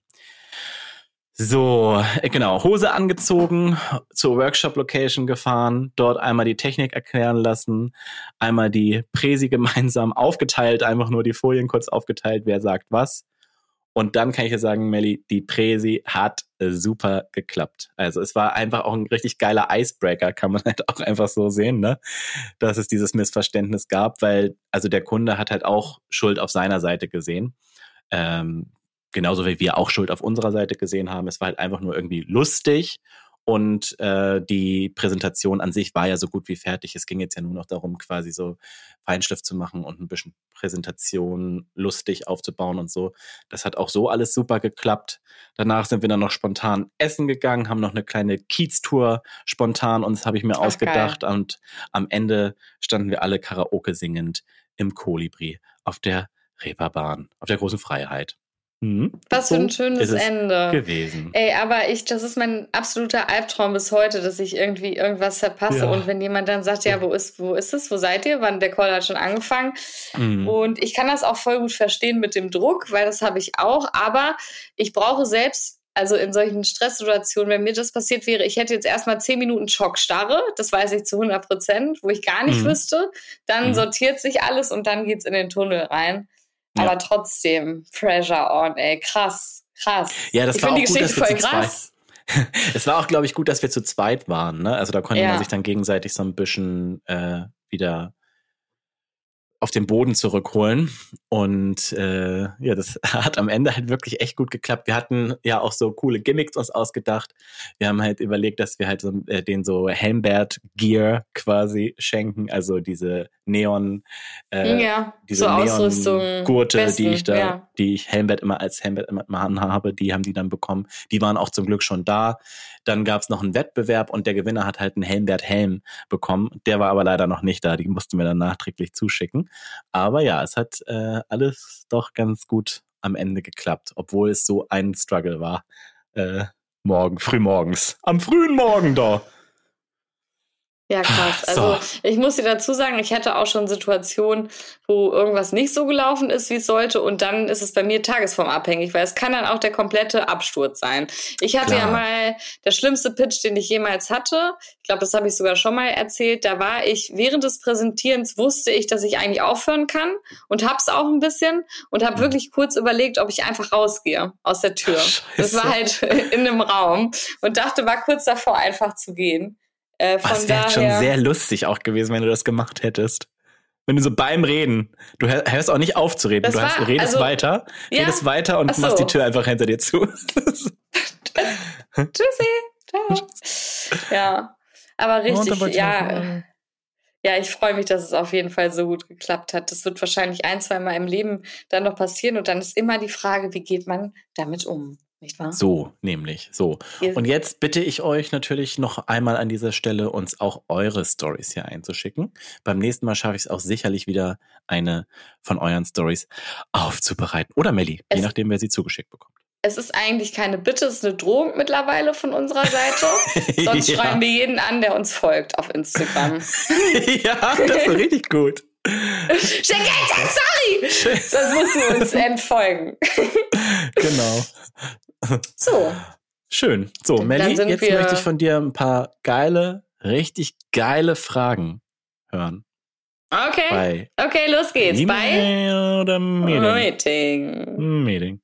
So, äh, genau, Hose angezogen, zur Workshop-Location gefahren, dort einmal die Technik erklären lassen, einmal die Präsi gemeinsam aufgeteilt, einfach nur die Folien kurz aufgeteilt, wer sagt was. Und dann kann ich dir sagen, Melli, die Präsi hat äh, super geklappt. Also es war einfach auch ein richtig geiler Icebreaker, kann man halt auch einfach so sehen, ne? Dass es dieses Missverständnis gab, weil also der Kunde hat halt auch Schuld auf seiner Seite gesehen. Ähm, genauso wie wir auch Schuld auf unserer Seite gesehen haben. Es war halt einfach nur irgendwie lustig und äh, die Präsentation an sich war ja so gut wie fertig. Es ging jetzt ja nur noch darum, quasi so Feinschliff zu machen und ein bisschen Präsentation lustig aufzubauen und so. Das hat auch so alles super geklappt. Danach sind wir dann noch spontan essen gegangen, haben noch eine kleine Kiez-Tour spontan uns, habe ich mir Ach, ausgedacht. Geil. Und am Ende standen wir alle Karaoke singend im Kolibri auf der Reeperbahn, auf der großen Freiheit. Mhm. Was So für ein schönes ist es Ende. gewesen. Ey, aber ich, das ist mein absoluter Albtraum bis heute, dass ich irgendwie irgendwas verpasse. Ja. Und wenn jemand dann sagt, ja, wo ist, wo ist es, wo seid ihr? Wann der Call hat schon angefangen. Mhm. Und ich kann das auch voll gut verstehen mit dem Druck, weil das habe ich auch. Aber ich brauche selbst, also in solchen Stresssituationen, wenn mir das passiert wäre, ich hätte jetzt erstmal zehn Minuten Schockstarre, das weiß ich zu hundert Prozent, wo ich gar nicht Mhm. wüsste. Dann Mhm. sortiert sich alles und dann geht's in den Tunnel rein. Ja. Aber trotzdem, Pressure on, ey, krass, krass. Ja, das ich war finde auch die gut, Geschichte dass wir voll zu krass. Es war auch, glaube ich, gut, dass wir zu zweit waren. Ne? Also da konnte Ja. man sich dann gegenseitig so ein bisschen äh, wieder auf den Boden zurückholen. Und äh, ja, das hat am Ende halt wirklich echt gut geklappt. Wir hatten ja auch so coole Gimmicks uns ausgedacht. Wir haben halt überlegt, dass wir halt so, äh, den so Helmbert-Gear quasi schenken. Also diese Neon, äh, Ja, diese so Ausrüstung, Neon-Gurte, Westen, die ich da, ja. die ich Helmbert immer als Helmbert immer habe, die haben die dann bekommen. Die waren auch zum Glück schon da. Dann gab es noch einen Wettbewerb und der Gewinner hat halt einen Helmbert-Helm bekommen. Der war aber leider noch nicht da. Die mussten wir dann nachträglich zuschicken. Aber ja, es hat äh, alles doch ganz gut am Ende geklappt, obwohl es so ein Struggle war. Äh, morgen, frühmorgens. Am frühen Morgen da. Ja, krass. So. Also ich muss dir dazu sagen, ich hatte auch schon Situationen, wo irgendwas nicht so gelaufen ist, wie es sollte. Und dann ist es bei mir tagesformabhängig, weil es kann dann auch der komplette Absturz sein. Ich hatte Klar. ja mal der schlimmste Pitch, den ich jemals hatte. Ich glaube, das habe ich sogar schon mal erzählt. Da war ich, während des Präsentierens wusste ich, dass ich eigentlich aufhören kann und hab's auch ein bisschen und habe Mhm. wirklich kurz überlegt, ob ich einfach rausgehe aus der Tür. Scheiße. Das war halt in einem Raum und dachte, war kurz davor, einfach zu gehen. Äh, von Das wäre daher schon sehr lustig auch gewesen, wenn du das gemacht hättest. Wenn du so beim Reden, du hörst auch nicht auf zu reden, Das du hast, war- redest also- weiter, Ja. redest weiter und Ach so. machst die Tür einfach hinter dir zu. Tschüssi. Ciao. Ja, aber richtig, ja. Ja, ich freue mich, dass es auf jeden Fall so gut geklappt hat. Das wird wahrscheinlich ein, zwei Mal im Leben dann noch passieren und dann ist immer die Frage, wie geht man damit um? Nicht wahr? So, nämlich, so. Und jetzt bitte ich euch natürlich noch einmal an dieser Stelle, uns auch eure Stories hier einzuschicken. Beim nächsten Mal schaffe ich es auch sicherlich wieder, eine von euren Stories aufzubereiten. Oder Melli, je nachdem, wer sie zugeschickt bekommt. Es ist eigentlich keine Bitte, es ist eine Drohung mittlerweile von unserer Seite. Sonst Ja. schreiben wir jeden an, der uns folgt auf Instagram. Ja, das ist richtig gut. Schegeta, sorry! Sonst musst du uns entfolgen. Genau. So. Schön. So, Dann Melli, sind jetzt wir- möchte ich von dir ein paar geile, richtig geile Fragen hören. Okay. Bei Okay, los geht's. Bei E-Mail oder Meeting? Meeting. Meeting.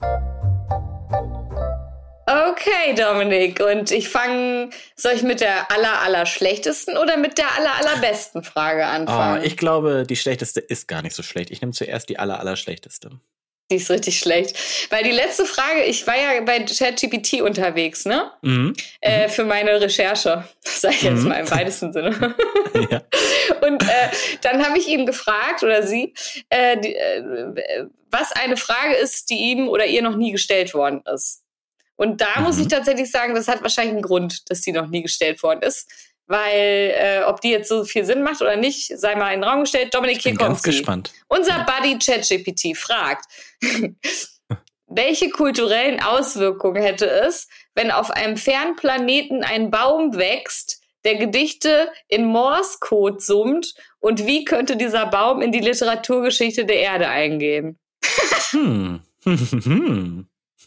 Okay, Dominik. Und ich fange, soll ich mit der aller, aller schlechtesten oder mit der aller, allerbesten Frage Ah, anfangen? ich glaube, die schlechteste ist gar nicht so schlecht. Ich nehme zuerst die aller, aller schlechteste. Die ist richtig schlecht. Weil die letzte Frage, ich war ja bei ChatGPT unterwegs, ne? Mhm. Äh, für meine Recherche. Das sage ich jetzt Mhm. mal im weitesten Sinne. Ja. Und äh, dann habe ich ihn gefragt, oder sie, äh, die, äh, was eine Frage ist, die ihm oder ihr noch nie gestellt worden ist. Und da Mhm. muss ich tatsächlich sagen, das hat wahrscheinlich einen Grund, dass die noch nie gestellt worden ist. Weil, äh, ob die jetzt so viel Sinn macht oder nicht, sei mal in den Raum gestellt. Dominik, Ich hier bin kommt ganz sie. gespannt. Unser Buddy ChatGPT fragt, welche kulturellen Auswirkungen hätte es, wenn auf einem fernen Planeten ein Baum wächst, der Gedichte in Morse-Code summt, und wie könnte dieser Baum in die Literaturgeschichte der Erde eingehen? Hm. Hm.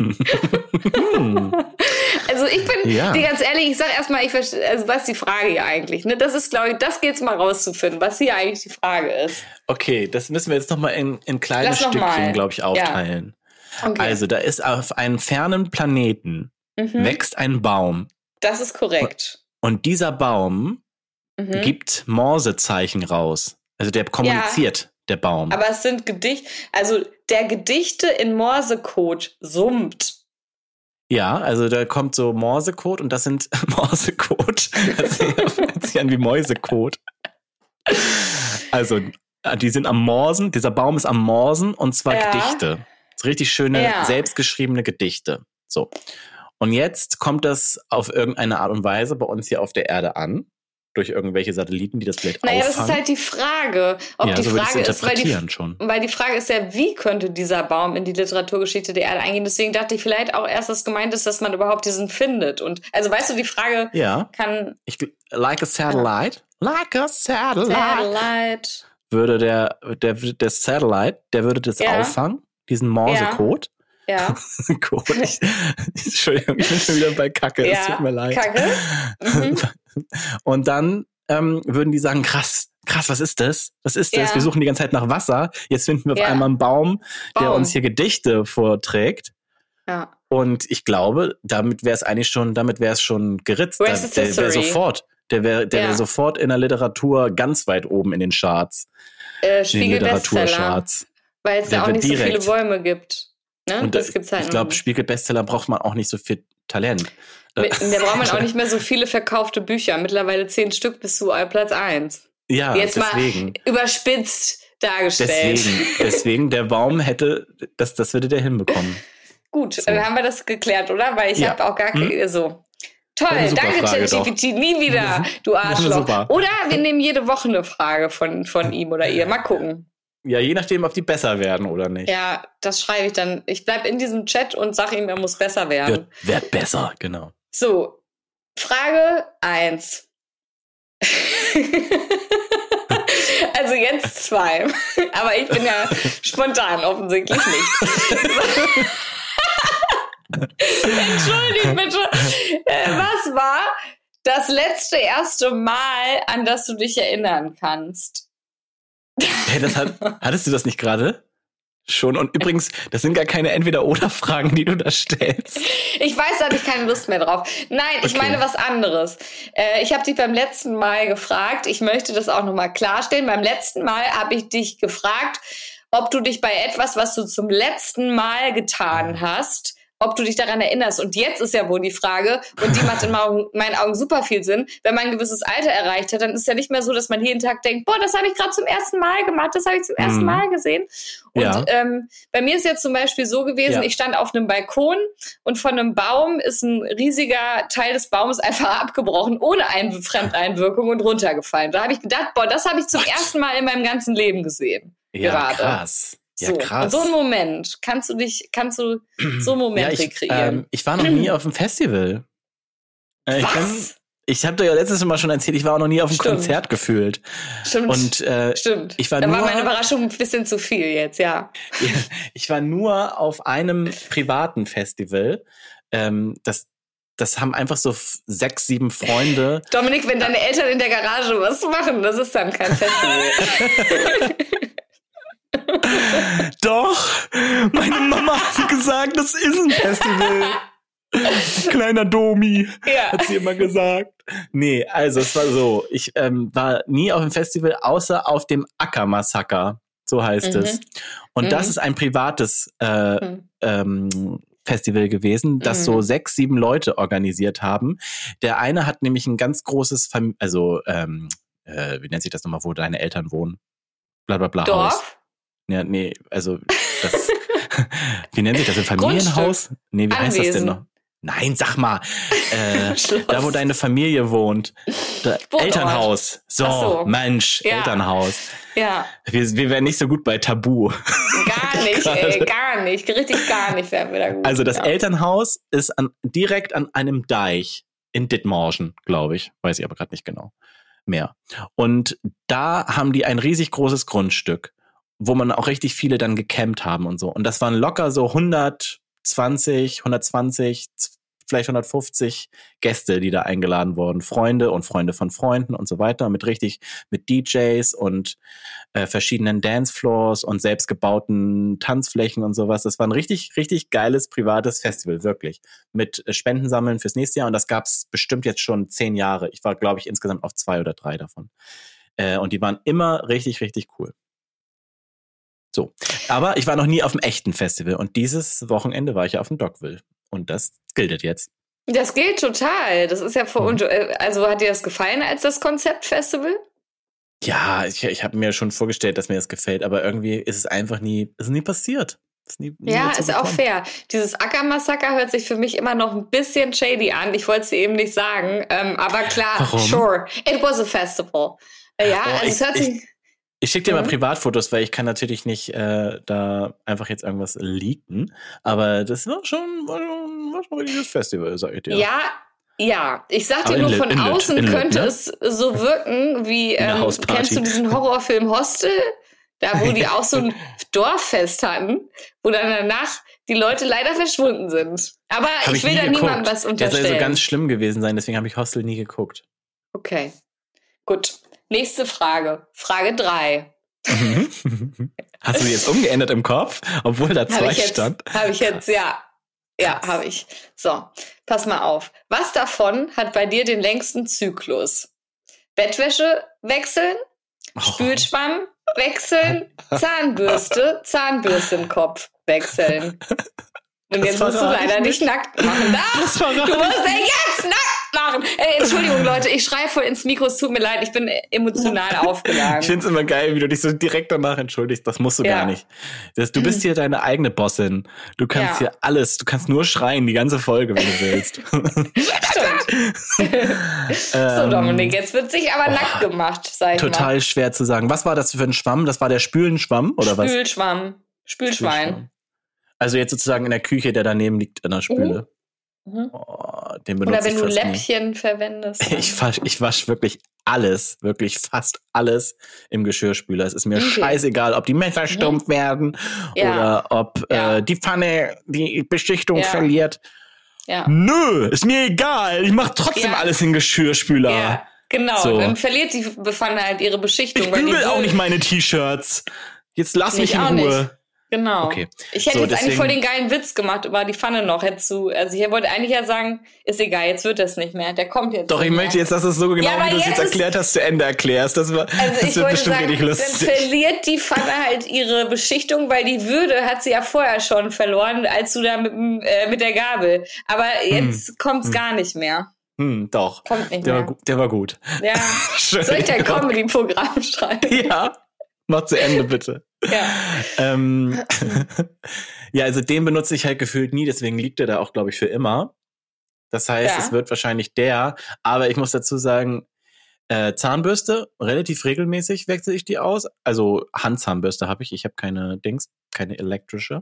Hm. Also ich bin Ja. dir ganz ehrlich, ich sag erstmal, ich verstehe, also was ist die Frage hier eigentlich? Ne? Das ist, glaube ich, das geht's mal rauszufinden, was hier eigentlich die Frage ist. Okay, das müssen wir jetzt nochmal in, in kleine Lass noch Stückchen, mal. glaube ich, aufteilen. Okay. Also, da ist auf einem fernen Planeten mhm. wächst ein Baum. Das ist korrekt. Und dieser Baum Mhm. gibt Morsezeichen raus. Also der kommuniziert, der Baum. Aber es sind Gedichte, also der Gedichte in Morsecode summt. Ja, also da kommt so Morsecode und das sind Morsecode. Das hört sich an wie Mäusecode. Also die sind am Morsen, dieser Baum ist am Morsen, und zwar Ja. Gedichte. So richtig schöne, Ja. selbstgeschriebene Gedichte. So. Und jetzt kommt das auf irgendeine Art und Weise bei uns hier auf der Erde an. Durch irgendwelche Satelliten, die das vielleicht Naja, das auffangen. ist halt die Frage, ob ja, die so würde ich Frage es ist, weil die, interpretieren schon. weil die Frage ist ja, wie könnte dieser Baum in die Literaturgeschichte der Erde eingehen? Deswegen dachte ich vielleicht auch erst, dass gemeint ist, dass man überhaupt diesen findet. Und also weißt du, die Frage Ja, kann ich, like a satellite, like a satellite, Satellite. würde der, der, der Satellite, der würde das Ja. auffangen, diesen Morsecode. Ja, Code. Ich, Entschuldigung, ich bin schon wieder bei Kacke, es ja. tut mir leid. Kacke. Mhm. Und dann ähm, würden die sagen, krass, krass, was ist das? Was ist das? Ja. Wir suchen die ganze Zeit nach Wasser. Jetzt finden wir auf Ja. einmal einen Baum, der Baum. uns hier Gedichte vorträgt. Ja. Und ich glaube, damit wäre es eigentlich schon, damit wäre es schon geritzt. Rest is der der wäre history. sofort, der wäre, der Ja. wäre sofort in der Literatur ganz weit oben in den Charts, Äh, in den Spiegel-Bestseller. Literaturcharts. Weil es Der da auch wird nicht so direkt. viele Bäume gibt. Ne? Und das das, gibt's halt ich noch glaube, nicht. Spiegel-Bestseller braucht man auch nicht so viel Talent. Da- Mit, da braucht man auch nicht mehr so viele verkaufte Bücher. Mittlerweile zehn Stück bis zu Platz eins. Ja, Jetzt deswegen. mal überspitzt dargestellt. Deswegen, deswegen, der Baum hätte, das, das würde der hinbekommen. Gut, So. dann haben wir das geklärt, oder? Weil ich Ja. habe auch gar keine, Hm? so. Toll, Eine super danke Frage ChatGPT, nie wieder, du Arschloch. Super. Oder wir nehmen jede Woche eine Frage von, von ihm oder ihr. Mal gucken. Ja, je nachdem, ob die besser werden oder nicht. Ja, das schreibe ich dann. Ich bleib in diesem Chat und sag ihm, er muss besser werden. Wird, wird besser, genau. So, Frage eins. Also jetzt zwei. Aber ich bin ja spontan, offensichtlich nicht. Entschuldigt bitte. Äh, Was war das letzte erste Mal, an das du dich erinnern kannst? Hey, das hat, hattest du das nicht gerade? Schon. Und übrigens, das sind gar keine Entweder-Oder-Fragen, die du da stellst. Ich weiß, da habe ich keine Lust mehr drauf. Nein, ich Okay. meine was anderes. Äh, ich habe dich beim letzten Mal gefragt, ich möchte das auch nochmal klarstellen. Beim letzten Mal habe ich dich gefragt, ob du dich bei etwas, was du zum letzten Mal getan hast, ob du dich daran erinnerst. Und jetzt ist ja wohl die Frage, und die macht in meinen Augen super viel Sinn, wenn man ein gewisses Alter erreicht hat, dann ist es ja nicht mehr so, dass man jeden Tag denkt, boah, das habe ich gerade zum ersten Mal gemacht, das habe ich zum ersten Mal gesehen. Und Ja. ähm, bei mir ist jetzt zum Beispiel so gewesen, Ja. ich stand auf einem Balkon und von einem Baum ist ein riesiger Teil des Baumes einfach abgebrochen, ohne Ein- Fremdeinwirkung und runtergefallen. Da habe ich gedacht, boah, das habe ich zum ersten Mal in meinem ganzen Leben gesehen. Ja, gerade. krass. Ja, So. krass. Und so einen Moment, kannst du dich, kannst du so einen Moment ja, ich, rekreieren? ähm, ich war noch nie auf dem Festival. Äh, ich bin, Was? ich habe dir ja letztes Mal schon erzählt, ich war auch noch nie auf einem Stimmt. Konzert gefühlt. Stimmt. Und äh, Stimmt. ich war da nur, war meine Überraschung ein bisschen zu viel jetzt, ja. ich war nur auf einem privaten Festival. Ähm, das, das haben einfach so f- sechs, sieben Freunde. Dominik, wenn deine Eltern in der Garage was machen, das ist dann kein Festival. Doch, meine Mama hat gesagt, das ist ein Festival. Kleiner Domi, Ja. hat sie immer gesagt. Nee, also es war so, ich ähm, war nie auf dem Festival, außer auf dem Acker-Massaker, so heißt Mhm. es. Und Mhm. das ist ein privates äh, Hm. ähm, Festival gewesen, das Mhm. so sechs, sieben Leute organisiert haben. Der eine hat nämlich ein ganz großes, Fam- also ähm, äh, wie nennt sich das nochmal, wo deine Eltern wohnen? Bla bla bla Haus. Dorf? Ja, nee, also das, wie nennt sich das, ein Familienhaus? Nee, wie heißt das denn Anwesen. noch? Nein, sag mal, äh, Schloss. da wo deine Familie wohnt. Da, Wohnort. Elternhaus. So, Ach so. Mensch, Ja. Elternhaus. Ja, Wir, wir wären nicht so gut bei Tabu. gar nicht, ey, gar nicht. Richtig gar nicht wären wir da gut. Also das ja. Elternhaus ist an, direkt an einem Deich in Dithmarschen, glaube ich. Weiß ich aber gerade nicht genau mehr. Und da haben die ein riesig großes Grundstück, wo man auch richtig viele dann gecampt haben und so. Und das waren locker so hundertzwanzig, hundertzwanzig, z- vielleicht hundertfünfzig Gäste, die da eingeladen wurden. Freunde und Freunde von Freunden und so weiter. Mit richtig, mit D Js und äh, verschiedenen Dancefloors und selbstgebauten Tanzflächen und sowas. Das war ein richtig, richtig geiles privates Festival, wirklich. Mit äh, Spenden sammeln fürs nächste Jahr. Und das gab's bestimmt jetzt schon zehn Jahre. Ich war, glaube ich, insgesamt auf zwei oder drei davon. Äh, und die waren immer richtig, richtig cool. So. Aber ich war noch nie auf einem echten Festival. Und dieses Wochenende war ich ja auf dem Dogville. Und das gilt jetzt. Das gilt total. Das ist ja voll. Mhm. Und, also hat dir das gefallen als das Konzeptfestival? Ja, ich, ich habe mir schon vorgestellt, dass mir das gefällt. Aber irgendwie ist es einfach nie, ist nie passiert. Ist nie, nie Ja, dazu ist auch gekommen. fair. Dieses Acker-Massaker hört sich für mich immer noch ein bisschen shady an. Ich wollte es dir eben nicht sagen. Ähm, aber klar, Warum? sure. It was a festival. Äh, Ja, Oh, also ich- es hört ich- sich. Ich schicke dir mal Mhm. Privatfotos, weil ich kann natürlich nicht äh, da einfach jetzt irgendwas leaken. Aber das war schon, war schon, war schon ein richtiges Festival, sag ich dir. Ja, ja. Ich sag dir Aber nur, Inlet- von Inlet- außen Inlet, könnte ne? es so wirken wie, In der ähm, Hausparty. kennst du diesen Horrorfilm Hostel? Da, wo die auch so ein Dorffest hatten, wo dann danach die Leute leider verschwunden sind. Aber Hab ich will nie da geguckt. niemandem was Das soll unterstellen. so ganz schlimm gewesen sein, deswegen habe ich Hostel nie geguckt. Okay, gut. Nächste Frage. Frage drei. Hast du die jetzt umgeändert im Kopf, obwohl da Habe zwei ich jetzt, stand? habe ich jetzt, ja. Ja, habe ich. So, pass mal auf. Was davon hat bei dir den längsten Zyklus? Bettwäsche wechseln, Oh. Spülschwamm wechseln, Zahnbürste, Zahnbürste im Kopf wechseln. Und Das jetzt musst du verrate ich leider nicht. nicht nackt machen. Da, Das verrate du musst ich den jetzt nackt machen. Äh, Entschuldigung, Leute, ich schreie voll ins Mikro. Es tut mir leid, ich bin emotional aufgeladen. Ich find's immer geil, wie du dich so direkt danach entschuldigst. Das musst du Ja. gar nicht. Das, du bist hier deine eigene Bossin. Du kannst Ja. hier alles, du kannst nur schreien, die ganze Folge, wenn du willst. Stimmt. So, Dominik, jetzt wird sich aber oh, nackt gemacht, sag ich Total schwer zu sagen. Was war das für ein Schwamm? Das war der Spülenschwamm mal. oder was? Spülschwamm. Spülschwein. Also jetzt sozusagen in der Küche, der daneben liegt in der Spüle. Mhm. Oh, den benutze Oder wenn ich du fast nie. Läppchen verwendest. Ich wasch, ich wasch wirklich alles, wirklich fast alles im Geschirrspüler. Es ist mir Okay. scheißegal, ob die Messer stumpf werden Ja. oder ob Ja. äh, die Pfanne die Beschichtung Ja. verliert. Ja. Nö, ist mir egal. Ich mach trotzdem Ja. alles in Geschirrspüler. Ja, genau. So. Dann verliert die Pfanne halt ihre Beschichtung. Ich weil die bügel auch Öl- nicht meine T-Shirts. Jetzt lass Nee, mich ich in auch Ruhe. nicht. Genau. Okay. Ich hätte so, jetzt deswegen, eigentlich voll den geilen Witz gemacht über die Pfanne noch. Hättest du, also ich wollte eigentlich ja sagen, ist egal, jetzt wird das nicht mehr. Der kommt jetzt. Doch, ich nicht möchte mehr. jetzt, dass du es so genau, Ja, wie du es jetzt jetzt erklärt hast, zu Ende erklärst. Das, war, Also das ich wird wollte bestimmt sagen, richtig dann lustig. verliert die Pfanne halt ihre Beschichtung, weil die Würde hat sie ja vorher schon verloren, als du da mit, dem, äh, mit der Gabel. Aber jetzt hm. kommt's hm. gar nicht mehr. Hm, doch. Kommt nicht der mehr. War, der war gut. Ja. Soll ich dein Comedy-Programm schreiben? Ja. Mach zu Ende, bitte. Ja. ähm, ja, also den benutze ich halt gefühlt nie, deswegen liegt er da auch, glaube ich, für immer. Das heißt, ja. es wird wahrscheinlich der, aber ich muss dazu sagen, äh, Zahnbürste, relativ regelmäßig wechsle ich die aus. Also Handzahnbürste habe ich, ich habe keine Dings, keine elektrische.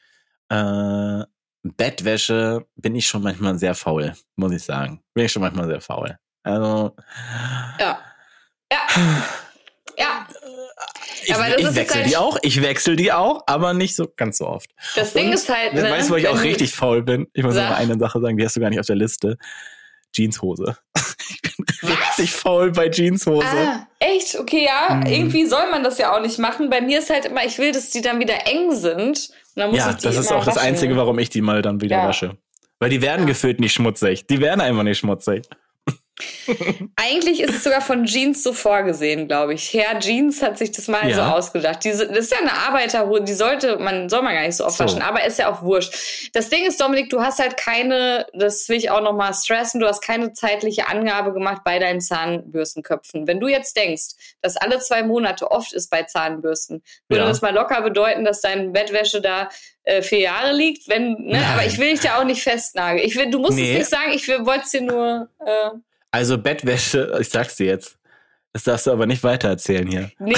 Äh, Bettwäsche bin ich schon manchmal sehr faul, muss ich sagen. Bin ich schon manchmal sehr faul. Also. Ja. Ja. Ja. Ich, aber das ich ist wechsle halt die auch, ich wechsle die auch, aber nicht so ganz so oft. Das Ding Und, ist halt, ne, weißt du, wo ich auch richtig faul bin? Ich muss sag. noch mal eine Sache sagen, die hast du gar nicht auf der Liste. Jeanshose. Ich bin Was? richtig faul bei Jeanshose. Ah, echt? Okay, ja. Mhm. Irgendwie soll man das ja auch nicht machen. Bei mir ist halt immer, ich will, dass die dann wieder eng sind. Und dann muss ja, ich die das ist immer auch das waschen. Einzige, warum ich die mal dann wieder ja. wasche. Weil die werden ja. gefühlt nicht schmutzig. Die werden einfach nicht schmutzig. Eigentlich ist es sogar von Jeans so vorgesehen, glaube ich. Herr Jeans hat sich das mal ja. so ausgedacht. Diese, das ist ja eine Arbeiterhose, die sollte man, soll man gar nicht so oft so. waschen, aber ist ja auch wurscht. Das Ding ist, Dominik, du hast halt keine, das will ich auch nochmal stressen, du hast keine zeitliche Angabe gemacht bei deinen Zahnbürstenköpfen. Wenn du jetzt denkst, dass alle zwei Monate oft ist bei Zahnbürsten, würde ja. das mal locker bedeuten, dass deine Bettwäsche da äh, vier Jahre liegt, wenn, ne? Aber ich will dich da auch nicht festnageln. Ich will, du musst nee. es nicht sagen, ich wollte es dir nur, äh, Also Bettwäsche, ich sag's dir jetzt, das darfst du aber nicht weitererzählen hier. Nee.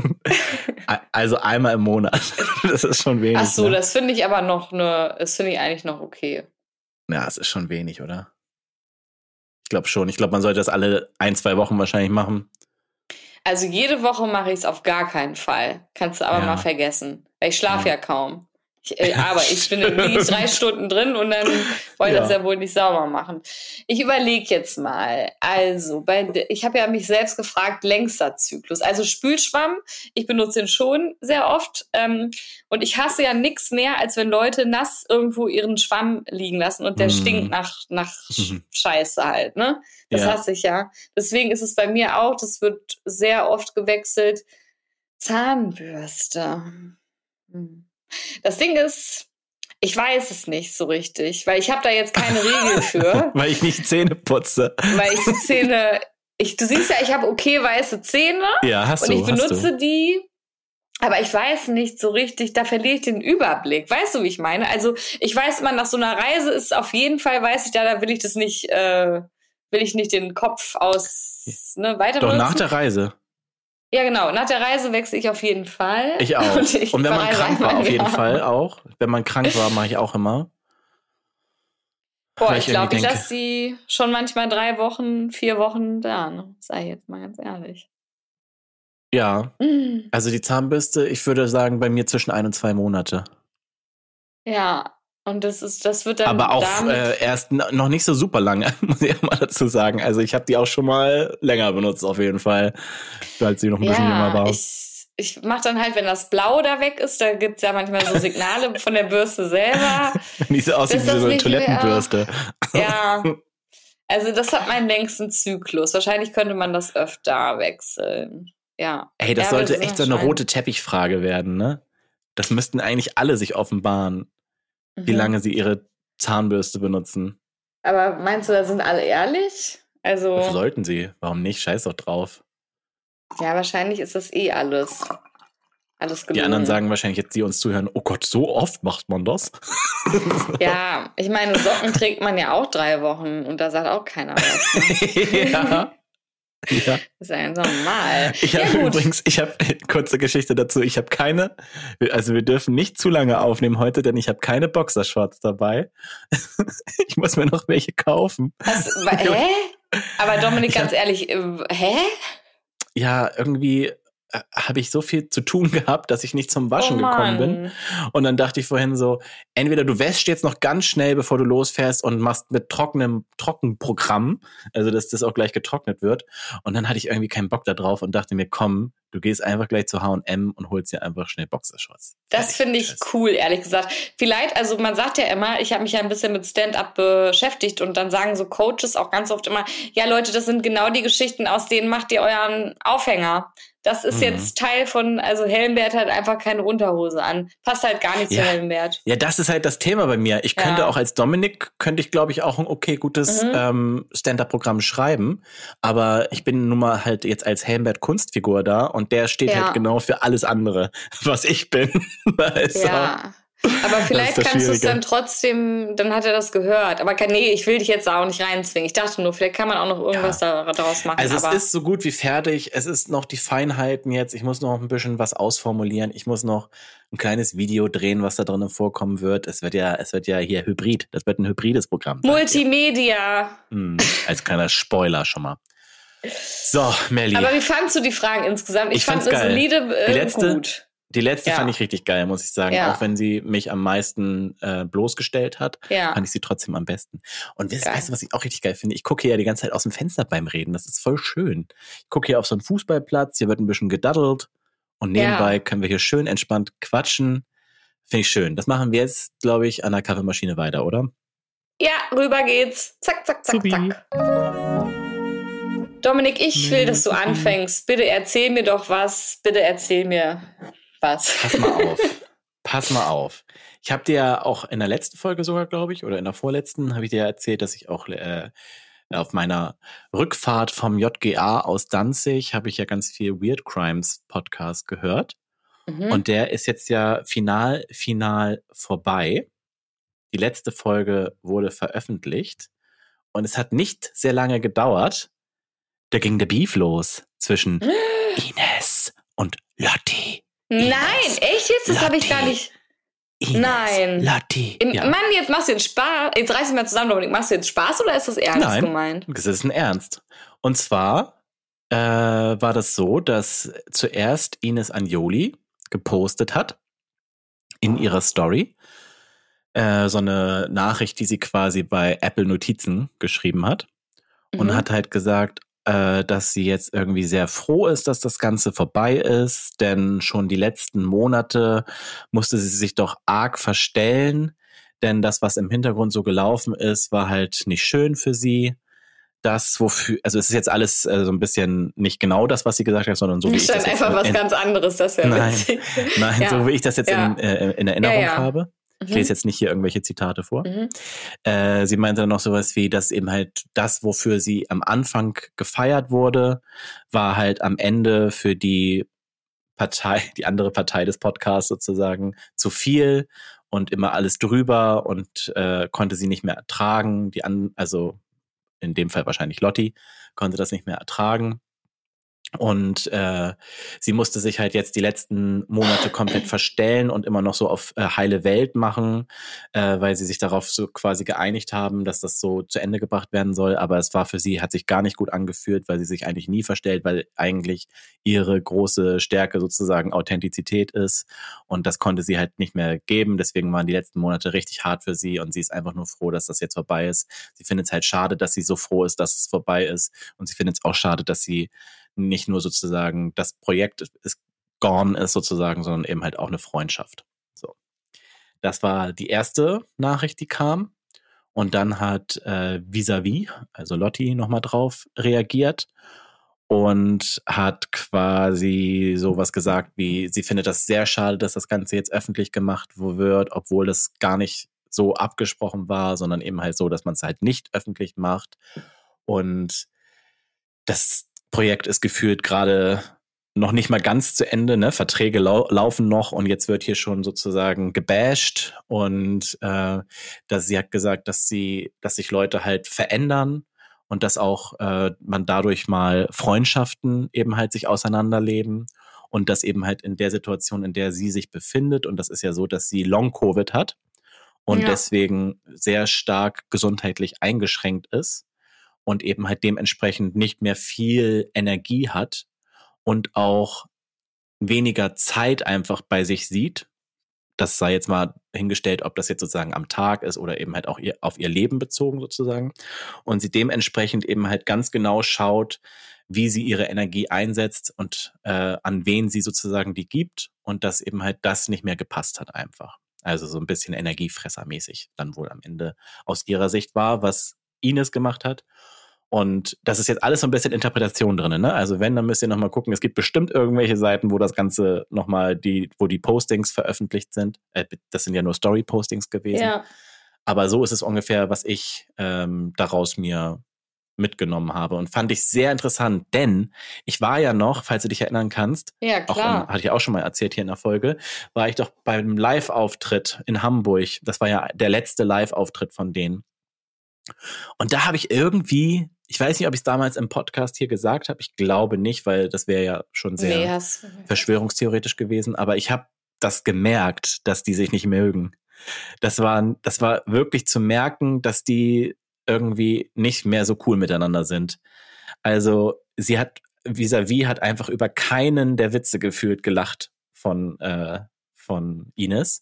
Also einmal im Monat, das ist schon wenig. Ach so, ne? das finde ich aber noch ne, das finde ich eigentlich noch okay. Ja, es ist schon wenig, oder? Ich glaube schon, ich glaube, man sollte das alle ein, zwei Wochen wahrscheinlich machen. Also jede Woche mache ich es auf gar keinen Fall. Kannst du aber ja. mal vergessen. Weil ich schlafe ja. ja kaum. Ich, äh, aber ich bin liege drei Stunden drin und dann wollte ich ja. das ja wohl nicht sauber machen. Ich überlege jetzt mal. Also, bei, ich habe ja mich selbst gefragt, längster Zyklus. Also Spülschwamm, ich benutze ihn schon sehr oft. Ähm, und ich hasse ja nichts mehr, als wenn Leute nass irgendwo ihren Schwamm liegen lassen und der mm. stinkt nach, nach mm. Scheiße halt. Ne? Das ja. hasse ich ja. Deswegen ist es bei mir auch, das wird sehr oft gewechselt. Zahnbürste. Hm. Das Ding ist, ich weiß es nicht so richtig, weil ich habe da jetzt keine Regel für. Weil ich nicht Zähne putze. Weil ich die Zähne, ich, du siehst ja, ich habe okay weiße Zähne. Ja, hast und du. Und ich benutze du. die, aber ich weiß nicht so richtig, da verliere ich den Überblick. Weißt du, wie ich meine? Also ich weiß immer, nach so einer Reise ist auf jeden Fall, weiß ich da, da will ich das nicht, äh, will ich nicht den Kopf aus, ne, weiter Doch benutzen. nach der Reise. Ja, genau. Nach der Reise wechsle ich auf jeden Fall. Ich auch. Und, ich und wenn man krank war, auf jeden Jahr. Fall auch. Wenn man krank war, mache ich auch immer. Boah, ich glaube, ich lasse die schon manchmal drei Wochen, vier Wochen da. Ne? Sei jetzt mal ganz ehrlich. Ja. Mm. Also die Zahnbürste, ich würde sagen, bei mir zwischen ein und zwei Monate. Ja. Und das ist, das wird dann aber auch äh, erst n- noch nicht so super lange, muss ich mal dazu sagen. Also ich habe die auch schon mal länger benutzt, auf jeden Fall, als sie noch ein ja, bisschen jünger war. Ich, ich mache dann halt, wenn das Blau da weg ist, da gibt's ja manchmal so Signale von der Bürste selber. Die so aussieht wie so eine Toilettenbürste. Mehr, ja, also das hat meinen längsten Zyklus. Wahrscheinlich könnte man das öfter wechseln. Ja. Ey, das ja, sollte das echt so eine rote Teppichfrage werden, ne? Das müssten eigentlich alle sich offenbaren, wie lange sie ihre Zahnbürste benutzen. Aber meinst du, da sind alle ehrlich? Also das sollten sie. Warum nicht? Scheiß doch drauf. Ja, wahrscheinlich ist das eh alles. Alles gelungen. Die anderen sagen wahrscheinlich jetzt, die uns zuhören, oh Gott, so oft macht man das? Ja, ich meine, Socken trägt man ja auch drei Wochen und da sagt auch keiner was. Ne? Ja. Ja. Das ist ja ganz normal. Ich habe ja, übrigens, ich habe kurze Geschichte dazu. Ich habe keine, also wir dürfen nicht zu lange aufnehmen heute, denn ich habe keine Boxershorts dabei. Ich muss mir noch welche kaufen. Was, hä? Aber Dominik, ganz hab, ehrlich, äh, hä? Ja, irgendwie äh, habe ich so viel zu tun gehabt, dass ich nicht zum Waschen Oh gekommen bin. Mann. Und dann dachte ich vorhin so, entweder du wäschst jetzt noch ganz schnell, bevor du losfährst und machst mit trockenem Trockenprogramm, also dass das auch gleich getrocknet wird. Und dann hatte ich irgendwie keinen Bock da drauf und dachte mir, komm, du gehst einfach gleich zu H und M und holst dir einfach schnell Boxershorts. Das finde ich cool, ehrlich gesagt. Vielleicht, also man sagt ja immer, ich habe mich ja ein bisschen mit Stand-up beschäftigt und dann sagen so Coaches auch ganz oft immer, ja Leute, das sind genau die Geschichten, aus denen macht ihr euren Aufhänger. Das ist mhm. jetzt Teil von, also Helmbert hat einfach keine Unterhose an. Passt halt gar nicht ja. zu Helmbert. Ja, das ist halt das Thema bei mir. Ich könnte ja. auch als Dominik, könnte ich glaube ich auch ein okay, gutes mhm. ähm, Stand-up-Programm schreiben. Aber ich bin nun mal halt jetzt als Helmbert Kunstfigur da und der steht ja. halt genau für alles andere, was ich bin. Also, ja. Aber vielleicht kannst du es dann trotzdem, dann hat er das gehört. Aber kann, nee, ich will dich jetzt da auch nicht reinzwingen. Ich dachte nur, vielleicht kann man auch noch irgendwas ja. daraus machen. Also aber es ist so gut wie fertig. Es ist noch die Feinheiten jetzt. Ich muss noch ein bisschen was ausformulieren. Ich muss noch ein kleines Video drehen, was da drinnen vorkommen wird. Es wird ja, es wird ja hier Hybrid. Das wird ein hybrides Programm. Multimedia. Hm, als kleiner Spoiler schon mal. So, Melli. Aber wie fandst du die Fragen insgesamt? Ich, ich fand eine solide äh, die letzte, gut. Die letzte ja. fand ich richtig geil, muss ich sagen. Ja. Auch wenn sie mich am meisten äh, bloßgestellt hat, ja. fand ich sie trotzdem am besten. Und weißt, weißt du, was ich auch richtig geil finde? Ich gucke hier ja die ganze Zeit aus dem Fenster beim Reden. Das ist voll schön. Ich gucke hier auf so einen Fußballplatz, hier wird ein bisschen gedaddelt und nebenbei ja. können wir hier schön entspannt quatschen. Finde ich schön. Das machen wir jetzt, glaube ich, an der Kaffeemaschine weiter, oder? Ja, rüber geht's. Zack, zack, zack, Subi. zack. Dominik, ich will, dass du anfängst. Bitte erzähl mir doch was. Bitte erzähl mir was. Pass mal auf. Pass mal auf. Ich habe dir ja auch in der letzten Folge sogar, glaube ich, oder in der vorletzten, habe ich dir ja erzählt, dass ich auch äh, auf meiner Rückfahrt vom J G A aus Danzig habe ich ja ganz viel Weird Crimes Podcast gehört. Mhm. Und der ist jetzt ja final, final vorbei. Die letzte Folge wurde veröffentlicht. Und es hat nicht sehr lange gedauert. Da ging der Beef los zwischen Ines und Lotti. Ines, Nein, echt jetzt? Das habe ich gar nicht. Ines, Nein. Lotti. Im, ja. Mann, jetzt machst du jetzt Spaß. Jetzt reiß dich mal zusammen, Dominik. Machst du jetzt Spaß oder ist das ernst Nein, gemeint? Das ist ein Ernst. Und zwar äh, war das so, dass zuerst Ines Anjoli gepostet hat in ihrer Story äh, so eine Nachricht, die sie quasi bei Apple Notizen geschrieben hat. Und mhm. hat halt gesagt, dass sie jetzt irgendwie sehr froh ist, dass das Ganze vorbei ist, denn schon die letzten Monate musste sie sich doch arg verstellen, denn das, was im Hintergrund so gelaufen ist, war halt nicht schön für sie. Das, wofür, also es ist jetzt alles äh, so ein bisschen nicht genau das, was sie gesagt hat, sondern so wie ich das jetzt einfach was in, ganz anderes, das wäre witzig. Nein, ja. so wie ich das jetzt ja. in, äh, in Erinnerung ja, ja. habe. Ich lese jetzt nicht hier irgendwelche Zitate vor. Mhm. Äh, sie meinte dann noch sowas wie, dass eben halt das, wofür sie am Anfang gefeiert wurde, war halt am Ende für die Partei, die andere Partei des Podcasts sozusagen, zu viel und immer alles drüber und äh, konnte sie nicht mehr ertragen. Die an, also in dem Fall wahrscheinlich Lotti, konnte das nicht mehr ertragen. Und äh, sie musste sich halt jetzt die letzten Monate komplett verstellen und immer noch so auf äh, heile Welt machen, äh, weil sie sich darauf so quasi geeinigt haben, dass das so zu Ende gebracht werden soll. Aber es war für sie, hat sich gar nicht gut angefühlt, weil sie sich eigentlich nie verstellt, weil eigentlich ihre große Stärke sozusagen Authentizität ist. Und das konnte sie halt nicht mehr geben. Deswegen waren die letzten Monate richtig hart für sie und sie ist einfach nur froh, dass das jetzt vorbei ist. Sie findet es halt schade, dass sie so froh ist, dass es vorbei ist. Und sie findet es auch schade, dass sie nicht nur sozusagen das Projekt ist gone ist sozusagen, sondern eben halt auch eine Freundschaft. So, das war die erste Nachricht, die kam. Und dann hat äh, Vis-a-vis, also Lotti, nochmal drauf reagiert und hat quasi sowas gesagt wie, sie findet das sehr schade, dass das Ganze jetzt öffentlich gemacht wird, obwohl das gar nicht so abgesprochen war, sondern eben halt so, dass man es halt nicht öffentlich macht. Und das Projekt ist gefühlt gerade noch nicht mal ganz zu Ende, ne? Verträge lau- laufen noch und jetzt wird hier schon sozusagen gebasht und äh, dass sie hat gesagt, dass sie, dass sich Leute halt verändern und dass auch äh, man dadurch mal Freundschaften eben halt sich auseinanderleben und dass eben halt in der Situation, in der sie sich befindet, und das ist ja so, dass sie Long-Covid hat und ja. deswegen sehr stark gesundheitlich eingeschränkt ist und eben halt dementsprechend nicht mehr viel Energie hat und auch weniger Zeit einfach bei sich sieht. Das sei jetzt mal hingestellt, ob das jetzt sozusagen am Tag ist oder eben halt auch ihr, auf ihr Leben bezogen sozusagen. Und sie dementsprechend eben halt ganz genau schaut, wie sie ihre Energie einsetzt und äh, an wen sie sozusagen die gibt und dass eben halt das nicht mehr gepasst hat einfach. Also so ein bisschen energiefressermäßig dann wohl am Ende aus ihrer Sicht war, was Ines gemacht hat. Und das ist jetzt alles so ein bisschen Interpretation drin, ne? Also wenn, dann müsst ihr nochmal gucken. Es gibt bestimmt irgendwelche Seiten, wo das Ganze nochmal die, wo die Postings veröffentlicht sind. Äh, das sind ja nur Story-Postings gewesen. Ja. Aber so ist es ungefähr, was ich ähm, daraus mir mitgenommen habe. Und fand ich sehr interessant, denn ich war ja noch, falls du dich erinnern kannst, Ja, klar. auch, hatte ich auch schon mal erzählt hier in der Folge, war ich doch beim Live-Auftritt in Hamburg. Das war ja der letzte Live-Auftritt von denen. Und da habe ich irgendwie, ich weiß nicht, ob ich es damals im Podcast hier gesagt habe, ich glaube nicht, weil das wäre ja schon sehr Nee, hast- verschwörungstheoretisch gewesen, aber ich habe das gemerkt, dass die sich nicht mögen. Das war, das war wirklich zu merken, dass die irgendwie nicht mehr so cool miteinander sind. Also sie hat, vis-à-vis hat einfach über keinen der Witze gefühlt gelacht von, äh, von Ines.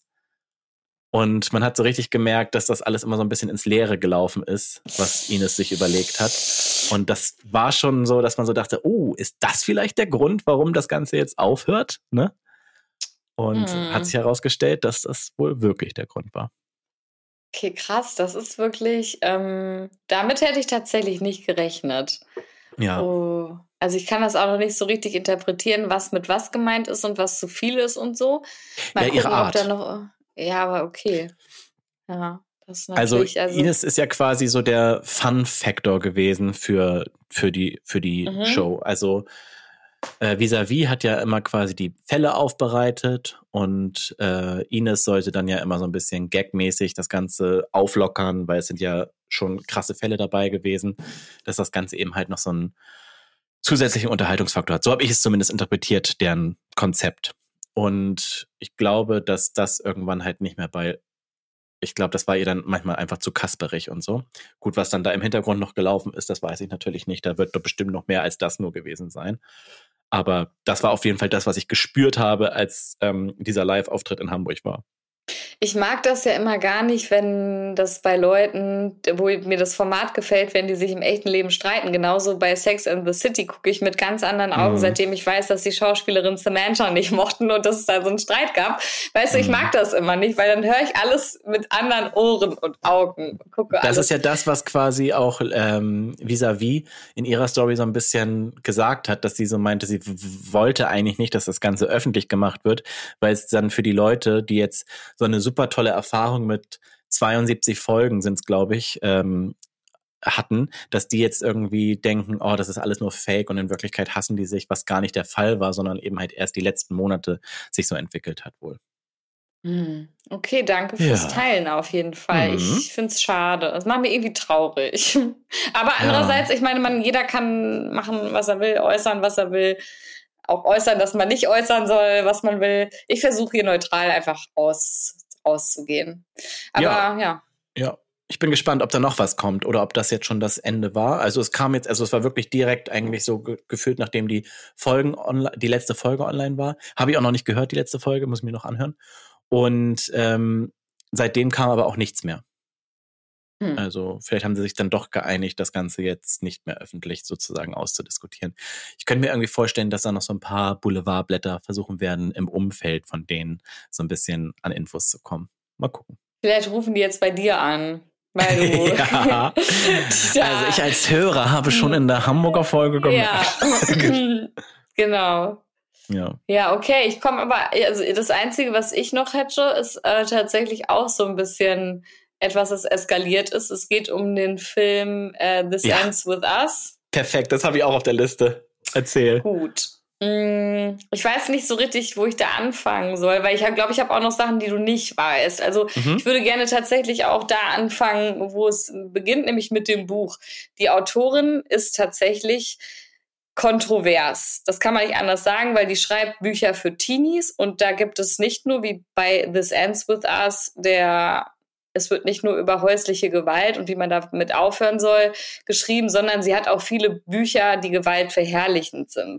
Und man hat so richtig gemerkt, dass das alles immer so ein bisschen ins Leere gelaufen ist, was Ines sich überlegt hat. Und das war schon so, dass man so dachte, oh, ist das vielleicht der Grund, warum das Ganze jetzt aufhört? Ne? Und Hm. hat sich herausgestellt, dass das wohl wirklich der Grund war. Okay, krass, das ist wirklich, ähm, damit hätte ich tatsächlich nicht gerechnet. Ja. Oh, also ich kann das auch noch nicht so richtig interpretieren, was mit was gemeint ist und was zu viel ist und so. Mal Ja, ihre gucken, ob Art. da noch. Ja, aber okay. Ja, das ist Also, natürlich. Also, Ines ist ja quasi so der Fun-Factor gewesen für, für die, für die Mhm. Show. Also äh, Vis-à-vis hat ja immer quasi die Fälle aufbereitet und äh, Ines sollte dann ja immer so ein bisschen gagmäßig das Ganze auflockern, weil es sind ja schon krasse Fälle dabei gewesen, dass das Ganze eben halt noch so einen zusätzlichen Unterhaltungsfaktor hat. So habe ich es zumindest interpretiert, deren Konzept. Und ich glaube, dass das irgendwann halt nicht mehr bei Ich glaube, das war ihr dann manchmal einfach zu kasperig und so. Gut, was dann da im Hintergrund noch gelaufen ist, das weiß ich natürlich nicht. Da wird doch bestimmt noch mehr als das nur gewesen sein. Aber das war auf jeden Fall das, was ich gespürt habe, als ähm, dieser Live-Auftritt in Hamburg war. ich mag das ja immer gar nicht, wenn das bei Leuten, wo mir das Format gefällt, wenn die sich im echten Leben streiten. Genauso bei Sex and the City gucke ich mit ganz anderen Augen, Mhm. seitdem ich weiß, dass die Schauspielerin Samantha nicht mochten und dass es da so einen Streit gab. Weißt du, ich Mhm. mag das immer nicht, weil dann höre ich alles mit anderen Ohren und Augen. Gucke Das alles. ist ja das, was quasi auch ähm, vis-à-vis in ihrer Story so ein bisschen gesagt hat, dass sie so meinte, sie w- wollte eigentlich nicht, dass das Ganze öffentlich gemacht wird, weil es dann für die Leute, die jetzt so eine super tolle Erfahrung mit zweiundsiebzig Folgen sind es, glaube ich, ähm, hatten, dass die jetzt irgendwie denken, oh, das ist alles nur Fake und in Wirklichkeit hassen die sich, was gar nicht der Fall war, sondern eben halt erst die letzten Monate sich so entwickelt hat wohl. Hm. Okay, danke fürs Ja. Teilen auf jeden Fall. Mhm. Ich finde es schade. Es macht mich irgendwie traurig. Aber Ja. andererseits, ich meine, man, jeder kann machen, was er will, äußern, was er will. Auch äußern, dass man nicht äußern soll, was man will. Ich versuche hier neutral einfach raus, rauszugehen. Aber Ja. ja. Ja, ich bin gespannt, ob da noch was kommt oder ob das jetzt schon das Ende war. Also es kam jetzt, also es war wirklich direkt eigentlich so ge- gefühlt, nachdem die Folgen online, die letzte Folge online war. Habe ich auch noch nicht gehört, die letzte Folge, muss ich mir noch anhören. Und ähm, seitdem kam aber auch nichts mehr. Hm. Also vielleicht haben sie sich dann doch geeinigt, das Ganze jetzt nicht mehr öffentlich sozusagen auszudiskutieren. Ich könnte mir irgendwie vorstellen, dass da noch so ein paar Boulevardblätter versuchen werden, im Umfeld von denen so ein bisschen an Infos zu kommen. Mal gucken. Vielleicht rufen die jetzt bei dir an. Weil du. Ja. Also ich als Hörer habe schon in der Hamburger Folge gemerkt. Ja. Genau. Ja. Ja, okay. Ich komme aber, also das Einzige, was ich noch hätte, ist äh, tatsächlich auch so ein bisschen etwas, das eskaliert ist. Es geht um den Film äh, This Ja. Ends With Us. Perfekt, das habe ich auch auf der Liste. Erzähl. Gut. Mm, Ich weiß nicht so richtig, wo ich da anfangen soll, weil ich glaube, ich habe auch noch Sachen, die du nicht weißt. Also Mhm. ich würde gerne tatsächlich auch da anfangen, wo es beginnt, nämlich mit dem Buch. Die Autorin ist tatsächlich kontrovers. Das kann man nicht anders sagen, weil die schreibt Bücher für Teenies und da gibt es nicht nur wie bei This Ends With Us, der es wird nicht nur über häusliche Gewalt und wie man damit aufhören soll geschrieben, sondern sie hat auch viele Bücher, die gewaltverherrlichend sind.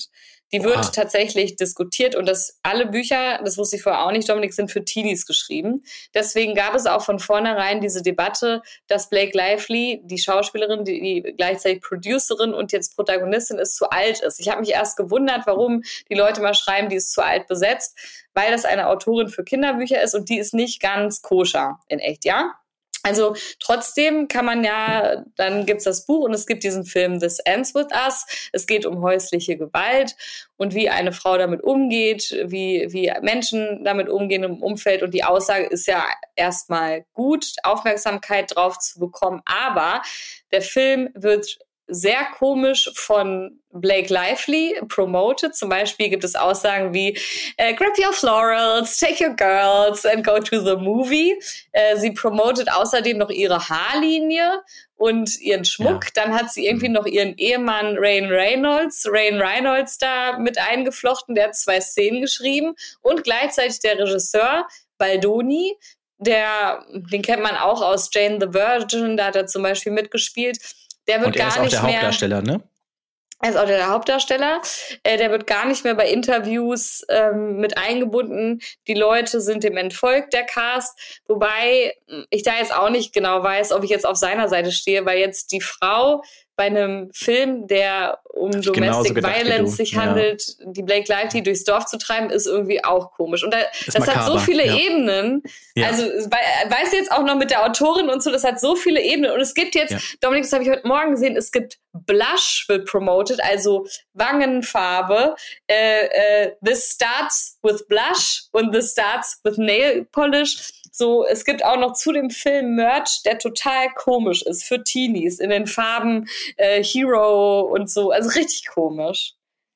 Die wird Oha. tatsächlich diskutiert und das alle Bücher, das wusste ich vorher auch nicht, Dominik, sind für Teenies geschrieben. Deswegen gab es auch von vornherein diese Debatte, dass Blake Lively, die Schauspielerin, die, die gleichzeitig Producerin und jetzt Protagonistin ist, zu alt ist. Ich habe mich erst gewundert, warum die Leute mal schreiben, die ist zu alt besetzt, weil das eine Autorin für Kinderbücher ist und die ist nicht ganz koscher in echt, ja? Also trotzdem kann man ja, dann gibt's das Buch und es gibt diesen Film This Ends With Us. Es geht um häusliche Gewalt und wie eine Frau damit umgeht, wie, wie Menschen damit umgehen im Umfeld. Und die Aussage ist ja erstmal gut, Aufmerksamkeit drauf zu bekommen. Aber der Film wird sehr komisch von Blake Lively promoted. Zum Beispiel gibt es Aussagen wie äh, grab your florals, take your girls and go to the movie. Äh, sie promotet außerdem noch ihre Haarlinie und ihren Schmuck. Ja. Dann hat sie irgendwie noch ihren Ehemann Ryan Reynolds, Ryan Reynolds da mit eingeflochten. Der hat zwei Szenen geschrieben. Und gleichzeitig der Regisseur Baldoni, der, den kennt man auch aus Jane the Virgin, da hat er zum Beispiel mitgespielt. Der wird und er gar ist auch nicht der mehr, Hauptdarsteller, ne? Er ist auch der Hauptdarsteller. Äh, der wird gar nicht mehr bei Interviews ähm, mit eingebunden. Die Leute sind dem entfolgt, der Cast. Wobei ich da jetzt auch nicht genau weiß, ob ich jetzt auf seiner Seite stehe, weil jetzt die Frau bei einem Film, der um Domestic gedacht, Violence sich ja. handelt, die Blake Lively durchs Dorf zu treiben, ist irgendwie auch komisch. Und da, das makaber. Hat so viele ja. Ebenen. Ja. Also weiß jetzt auch noch mit der Autorin und so, das hat so viele Ebenen. Und es gibt jetzt, ja. Dominik, das habe ich heute Morgen gesehen, es gibt Blush wird promoted, also Wangenfarbe. Äh, äh, this starts with blush und this starts with nail polish. So, es gibt auch noch zu dem Film Merch, der total komisch ist für Teenies in den Farben äh, Hero und so. Also richtig komisch.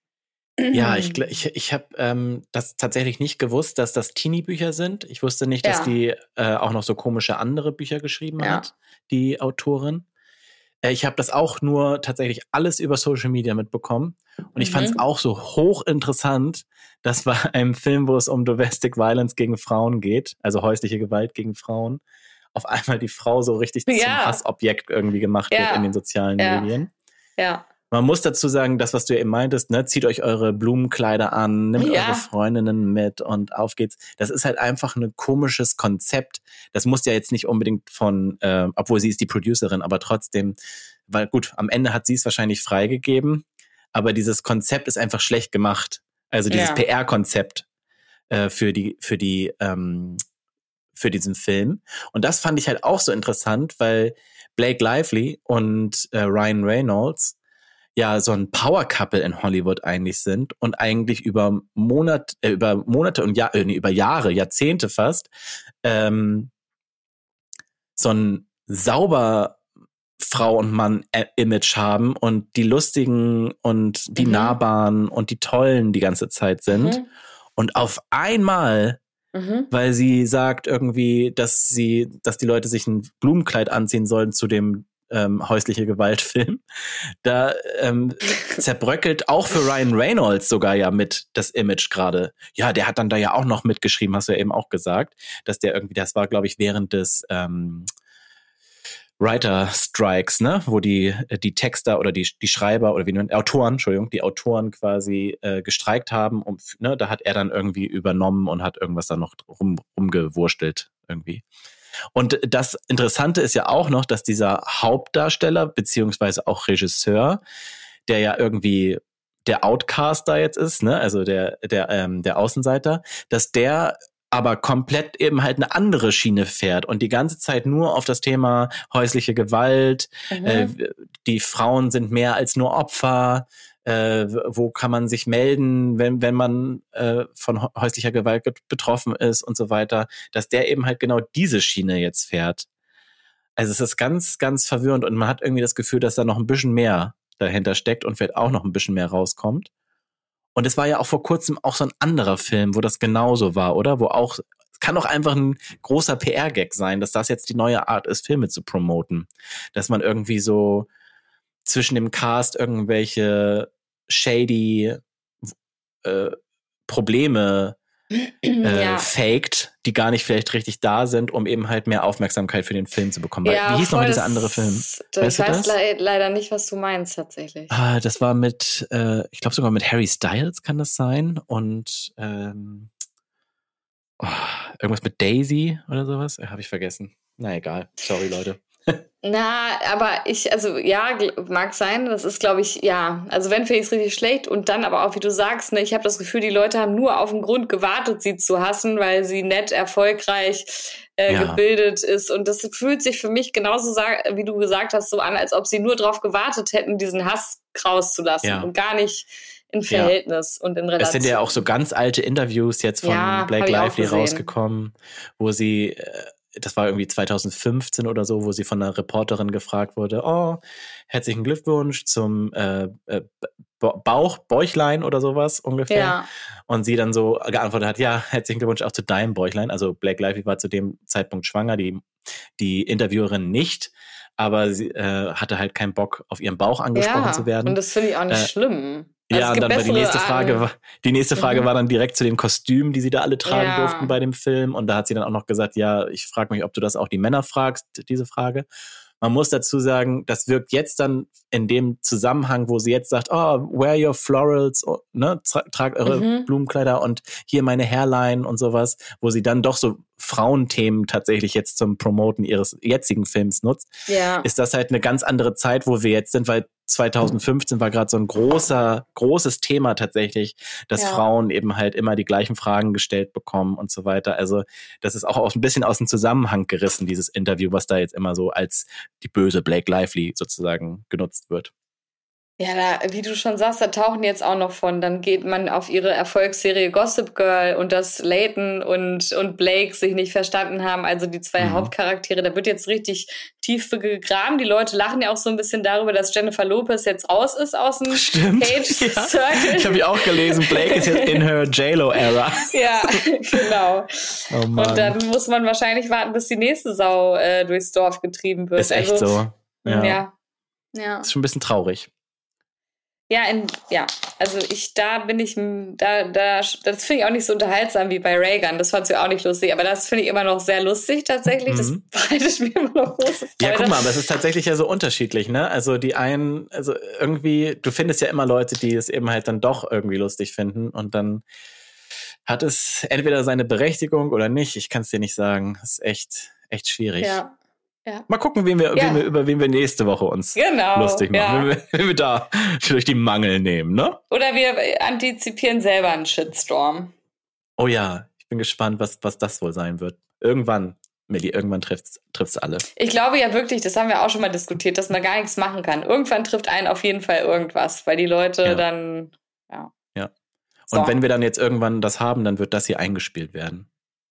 Ja, ich, ich, ich habe ähm, das tatsächlich nicht gewusst, dass das Teenie-Bücher sind. Ich wusste nicht, dass ja. die äh, auch noch so komische andere Bücher geschrieben ja. hat, die Autorin. Äh, ich habe das auch nur tatsächlich alles über Social Media mitbekommen. Und ich mhm. fand es auch so hochinteressant, dass bei einem Film, wo es um Domestic Violence gegen Frauen geht, also häusliche Gewalt gegen Frauen, auf einmal die Frau so richtig ja. zum Hassobjekt irgendwie gemacht ja. wird in den sozialen ja. Medien. Ja. Man muss dazu sagen, das, was du ja eben meintest, ne, zieht euch eure Blumenkleider an, nehmt ja. eure Freundinnen mit und auf geht's. Das ist halt einfach ein komisches Konzept. Das muss ja jetzt nicht unbedingt von, äh, obwohl sie ist die Producerin, aber trotzdem, weil gut, am Ende hat sie es wahrscheinlich freigegeben, aber dieses Konzept ist einfach schlecht gemacht. Also dieses ja. P R-Konzept äh, für die, für die, ähm, für diesen Film. Und das fand ich halt auch so interessant, weil Blake Lively und äh, Ryan Reynolds ja so ein Power-Couple in Hollywood eigentlich sind und eigentlich über Monat, äh, über Monate und Jahr, äh, nee, über Jahre, Jahrzehnte fast ähm, so ein sauber Frau und Mann-Image haben und die lustigen und die mhm. nahbaren und die tollen die ganze Zeit sind. Mhm. Und auf einmal, mhm. weil sie sagt irgendwie, dass sie, dass die Leute sich ein Blumenkleid anziehen sollen zu dem ähm, häusliche Gewaltfilm, da ähm, zerbröckelt auch für Ryan Reynolds sogar ja mit das Image gerade. Ja, der hat dann da ja auch noch mitgeschrieben, hast du ja eben auch gesagt, dass der irgendwie, das war glaube ich während des ähm, Writer-Strikes, ne, wo die die Texter oder die die Schreiber oder wie nennt Autoren, Entschuldigung, die Autoren quasi äh, gestreikt haben, um, ne, da hat er dann irgendwie übernommen und hat irgendwas dann noch rum, rumgewurstelt irgendwie. Und das Interessante ist ja auch noch, dass dieser Hauptdarsteller beziehungsweise auch Regisseur, der ja irgendwie der Outcaster jetzt ist, ne, also der der ähm, der Außenseiter, dass der aber komplett eben halt eine andere Schiene fährt und die ganze Zeit nur auf das Thema häusliche Gewalt, mhm. äh, die Frauen sind mehr als nur Opfer, äh, wo kann man sich melden, wenn wenn man äh, von häuslicher Gewalt betroffen ist und so weiter, dass der eben halt genau diese Schiene jetzt fährt. Also es ist ganz, ganz verwirrend und man hat irgendwie das Gefühl, dass da noch ein bisschen mehr dahinter steckt und vielleicht auch noch ein bisschen mehr rauskommt. Und es war ja auch vor kurzem auch so ein anderer Film, wo das genauso war, oder? Wo auch, es kann doch einfach ein großer P R-Gag sein, dass das jetzt die neue Art ist, Filme zu promoten. Dass man irgendwie so zwischen dem Cast irgendwelche shady äh, Probleme äh, Ja. faked, die gar nicht vielleicht richtig da sind, um eben halt mehr Aufmerksamkeit für den Film zu bekommen. Weil, Ja, wie hieß voll, nochmal dieser das- andere Film? Ich Weißt du weiß das? le- leider nicht, was du meinst tatsächlich. Ah, das war mit, äh, ich glaube sogar mit Harry Styles kann das sein und ähm, oh, irgendwas mit Daisy oder sowas. Äh, Habe ich vergessen. Na egal. Sorry, Leute. Na, aber ich, also ja, gl- mag sein, das ist, glaube ich, ja, also wenn finde ich es richtig schlecht und dann aber auch, wie du sagst, ne, ich habe das Gefühl, die Leute haben nur auf den Grund gewartet, sie zu hassen, weil sie nett, erfolgreich, äh, Ja. gebildet ist und das fühlt sich für mich genauso, sa- wie du gesagt hast, so an, als ob sie nur darauf gewartet hätten, diesen Hass rauszulassen Ja. und gar nicht in Verhältnis und in Relation. Es sind ja auch so ganz alte Interviews jetzt von Ja, Blake hab ich auch Lively gesehen. rausgekommen, wo sie, äh, das war irgendwie zwanzig fünfzehn oder so, wo sie von einer Reporterin gefragt wurde, oh, herzlichen Glückwunsch zum äh, äh, Bauch, Bäuchlein oder sowas ungefähr. Ja. Und sie dann so geantwortet hat, ja, herzlichen Glückwunsch auch zu deinem Bäuchlein. Also Blake Lively war zu dem Zeitpunkt schwanger, die, die Interviewerin nicht, aber sie äh, hatte halt keinen Bock, auf ihren Bauch angesprochen ja. zu werden. Und das finde ich auch nicht Äh, schlimm. Also Ja, es und gibt dann war die bessere nächste Frage, Arten. war, die nächste Frage Mhm. war dann direkt zu den Kostümen, die sie da alle tragen Ja. durften bei dem Film. Und da hat sie dann auch noch gesagt, ja, ich frage mich, ob du das auch die Männer fragst, diese Frage. Man muss dazu sagen, das wirkt jetzt dann in dem Zusammenhang, wo sie jetzt sagt, oh, wear your florals, oh, ne, tra trag eure Mhm. Blumenkleider und hier meine Hairline und sowas, wo sie dann doch so Frauenthemen tatsächlich jetzt zum Promoten ihres jetzigen Films nutzt, Ja. ist das halt eine ganz andere Zeit, wo wir jetzt sind, weil zwanzig fünfzehn war gerade so ein großer, großes Thema tatsächlich, dass Ja. Frauen eben halt immer die gleichen Fragen gestellt bekommen und so weiter. Also das ist auch aus- ein bisschen aus dem Zusammenhang gerissen, dieses Interview, was da jetzt immer so als die böse Blake Lively sozusagen genutzt wird. Ja, da, wie du schon sagst, da tauchen jetzt auch noch von. Dann geht man auf ihre Erfolgsserie Gossip Girl und dass Leighton und, und Blake sich nicht verstanden haben, also die zwei Mhm. Hauptcharaktere. Da wird jetzt richtig tief gegraben. Die Leute lachen ja auch so ein bisschen darüber, dass Jennifer Lopez jetzt raus ist aus dem Stimmt. Cage Ja. Circle. Ich habe ja auch gelesen, Blake ist jetzt in her J-Lo-Era. Ja, genau. Oh Mann. Und dann muss man wahrscheinlich warten, bis die nächste Sau äh, durchs Dorf getrieben wird. ist echt also, so. Ja. Ja. ja. Ist schon ein bisschen traurig. Ja, in, ja, also ich, da bin ich, da, da, das finde ich auch nicht so unterhaltsam wie bei Reagan. Das fand ich auch nicht lustig, aber das finde ich immer noch sehr lustig tatsächlich. Das Mhm. bereitet mir immer noch große Freude. Ja, guck mal, aber es ist tatsächlich ja so unterschiedlich, ne? Also die einen, also irgendwie, du findest ja immer Leute, die es eben halt dann doch irgendwie lustig finden und dann hat es entweder seine Berechtigung oder nicht. Ich kann es dir nicht sagen. Das ist echt, echt schwierig. Ja, ja. Mal gucken, wen wir, Ja. wen wir, über wen wir nächste Woche uns Genau. lustig machen. Ja. Wenn, wir, wenn wir da durch die Mangel nehmen, ne? Oder wir antizipieren selber einen Shitstorm. Oh ja, ich bin gespannt, was, was das wohl sein wird. Irgendwann, Milli, irgendwann trifft's, trifft's alle. Ich glaube ja wirklich, das haben wir auch schon mal diskutiert, dass man gar nichts machen kann. Irgendwann trifft einen auf jeden Fall irgendwas, weil die Leute Ja. dann, ja. Ja. So. Und wenn wir dann jetzt irgendwann das haben, dann wird das hier eingespielt werden.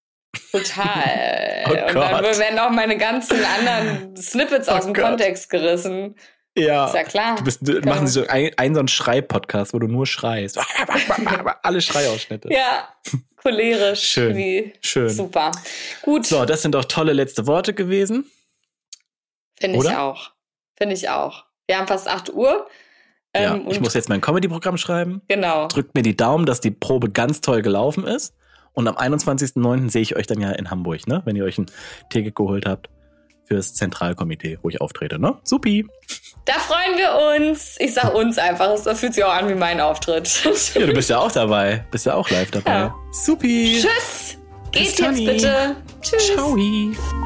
Total. Oh Und dann Gott. werden auch meine ganzen anderen Snippets Oh aus dem Gott. Kontext gerissen. Ja. Ist ja klar. Du bist, du, machen sie so ein, ein so einen Schrei-Podcast, wo du nur schreist. Alle Schreiausschnitte. Ja, cholerisch. Schön. Wie Schön. Super. Gut, So, das sind doch tolle letzte Worte gewesen. finde ich oder? auch. Finde ich auch. Wir haben fast acht Uhr. Ja, Ähm, ich und muss jetzt mein Comedy-Programm schreiben. genau. Drückt mir die Daumen, dass die Probe ganz toll gelaufen ist. Und am einundzwanzigsten neunten sehe ich euch dann ja in Hamburg, ne? Wenn ihr euch ein Ticket geholt habt fürs Zentralkomitee, wo ich auftrete, ne? Supi. Da freuen wir uns. Ich sag uns einfach. Das fühlt sich auch an wie mein Auftritt. Ja, du bist ja auch dabei. Bist ja auch live dabei. Ja. Supi. Tschüss. Bis Geht jetzt dann. bitte. Tschüss. Ciao.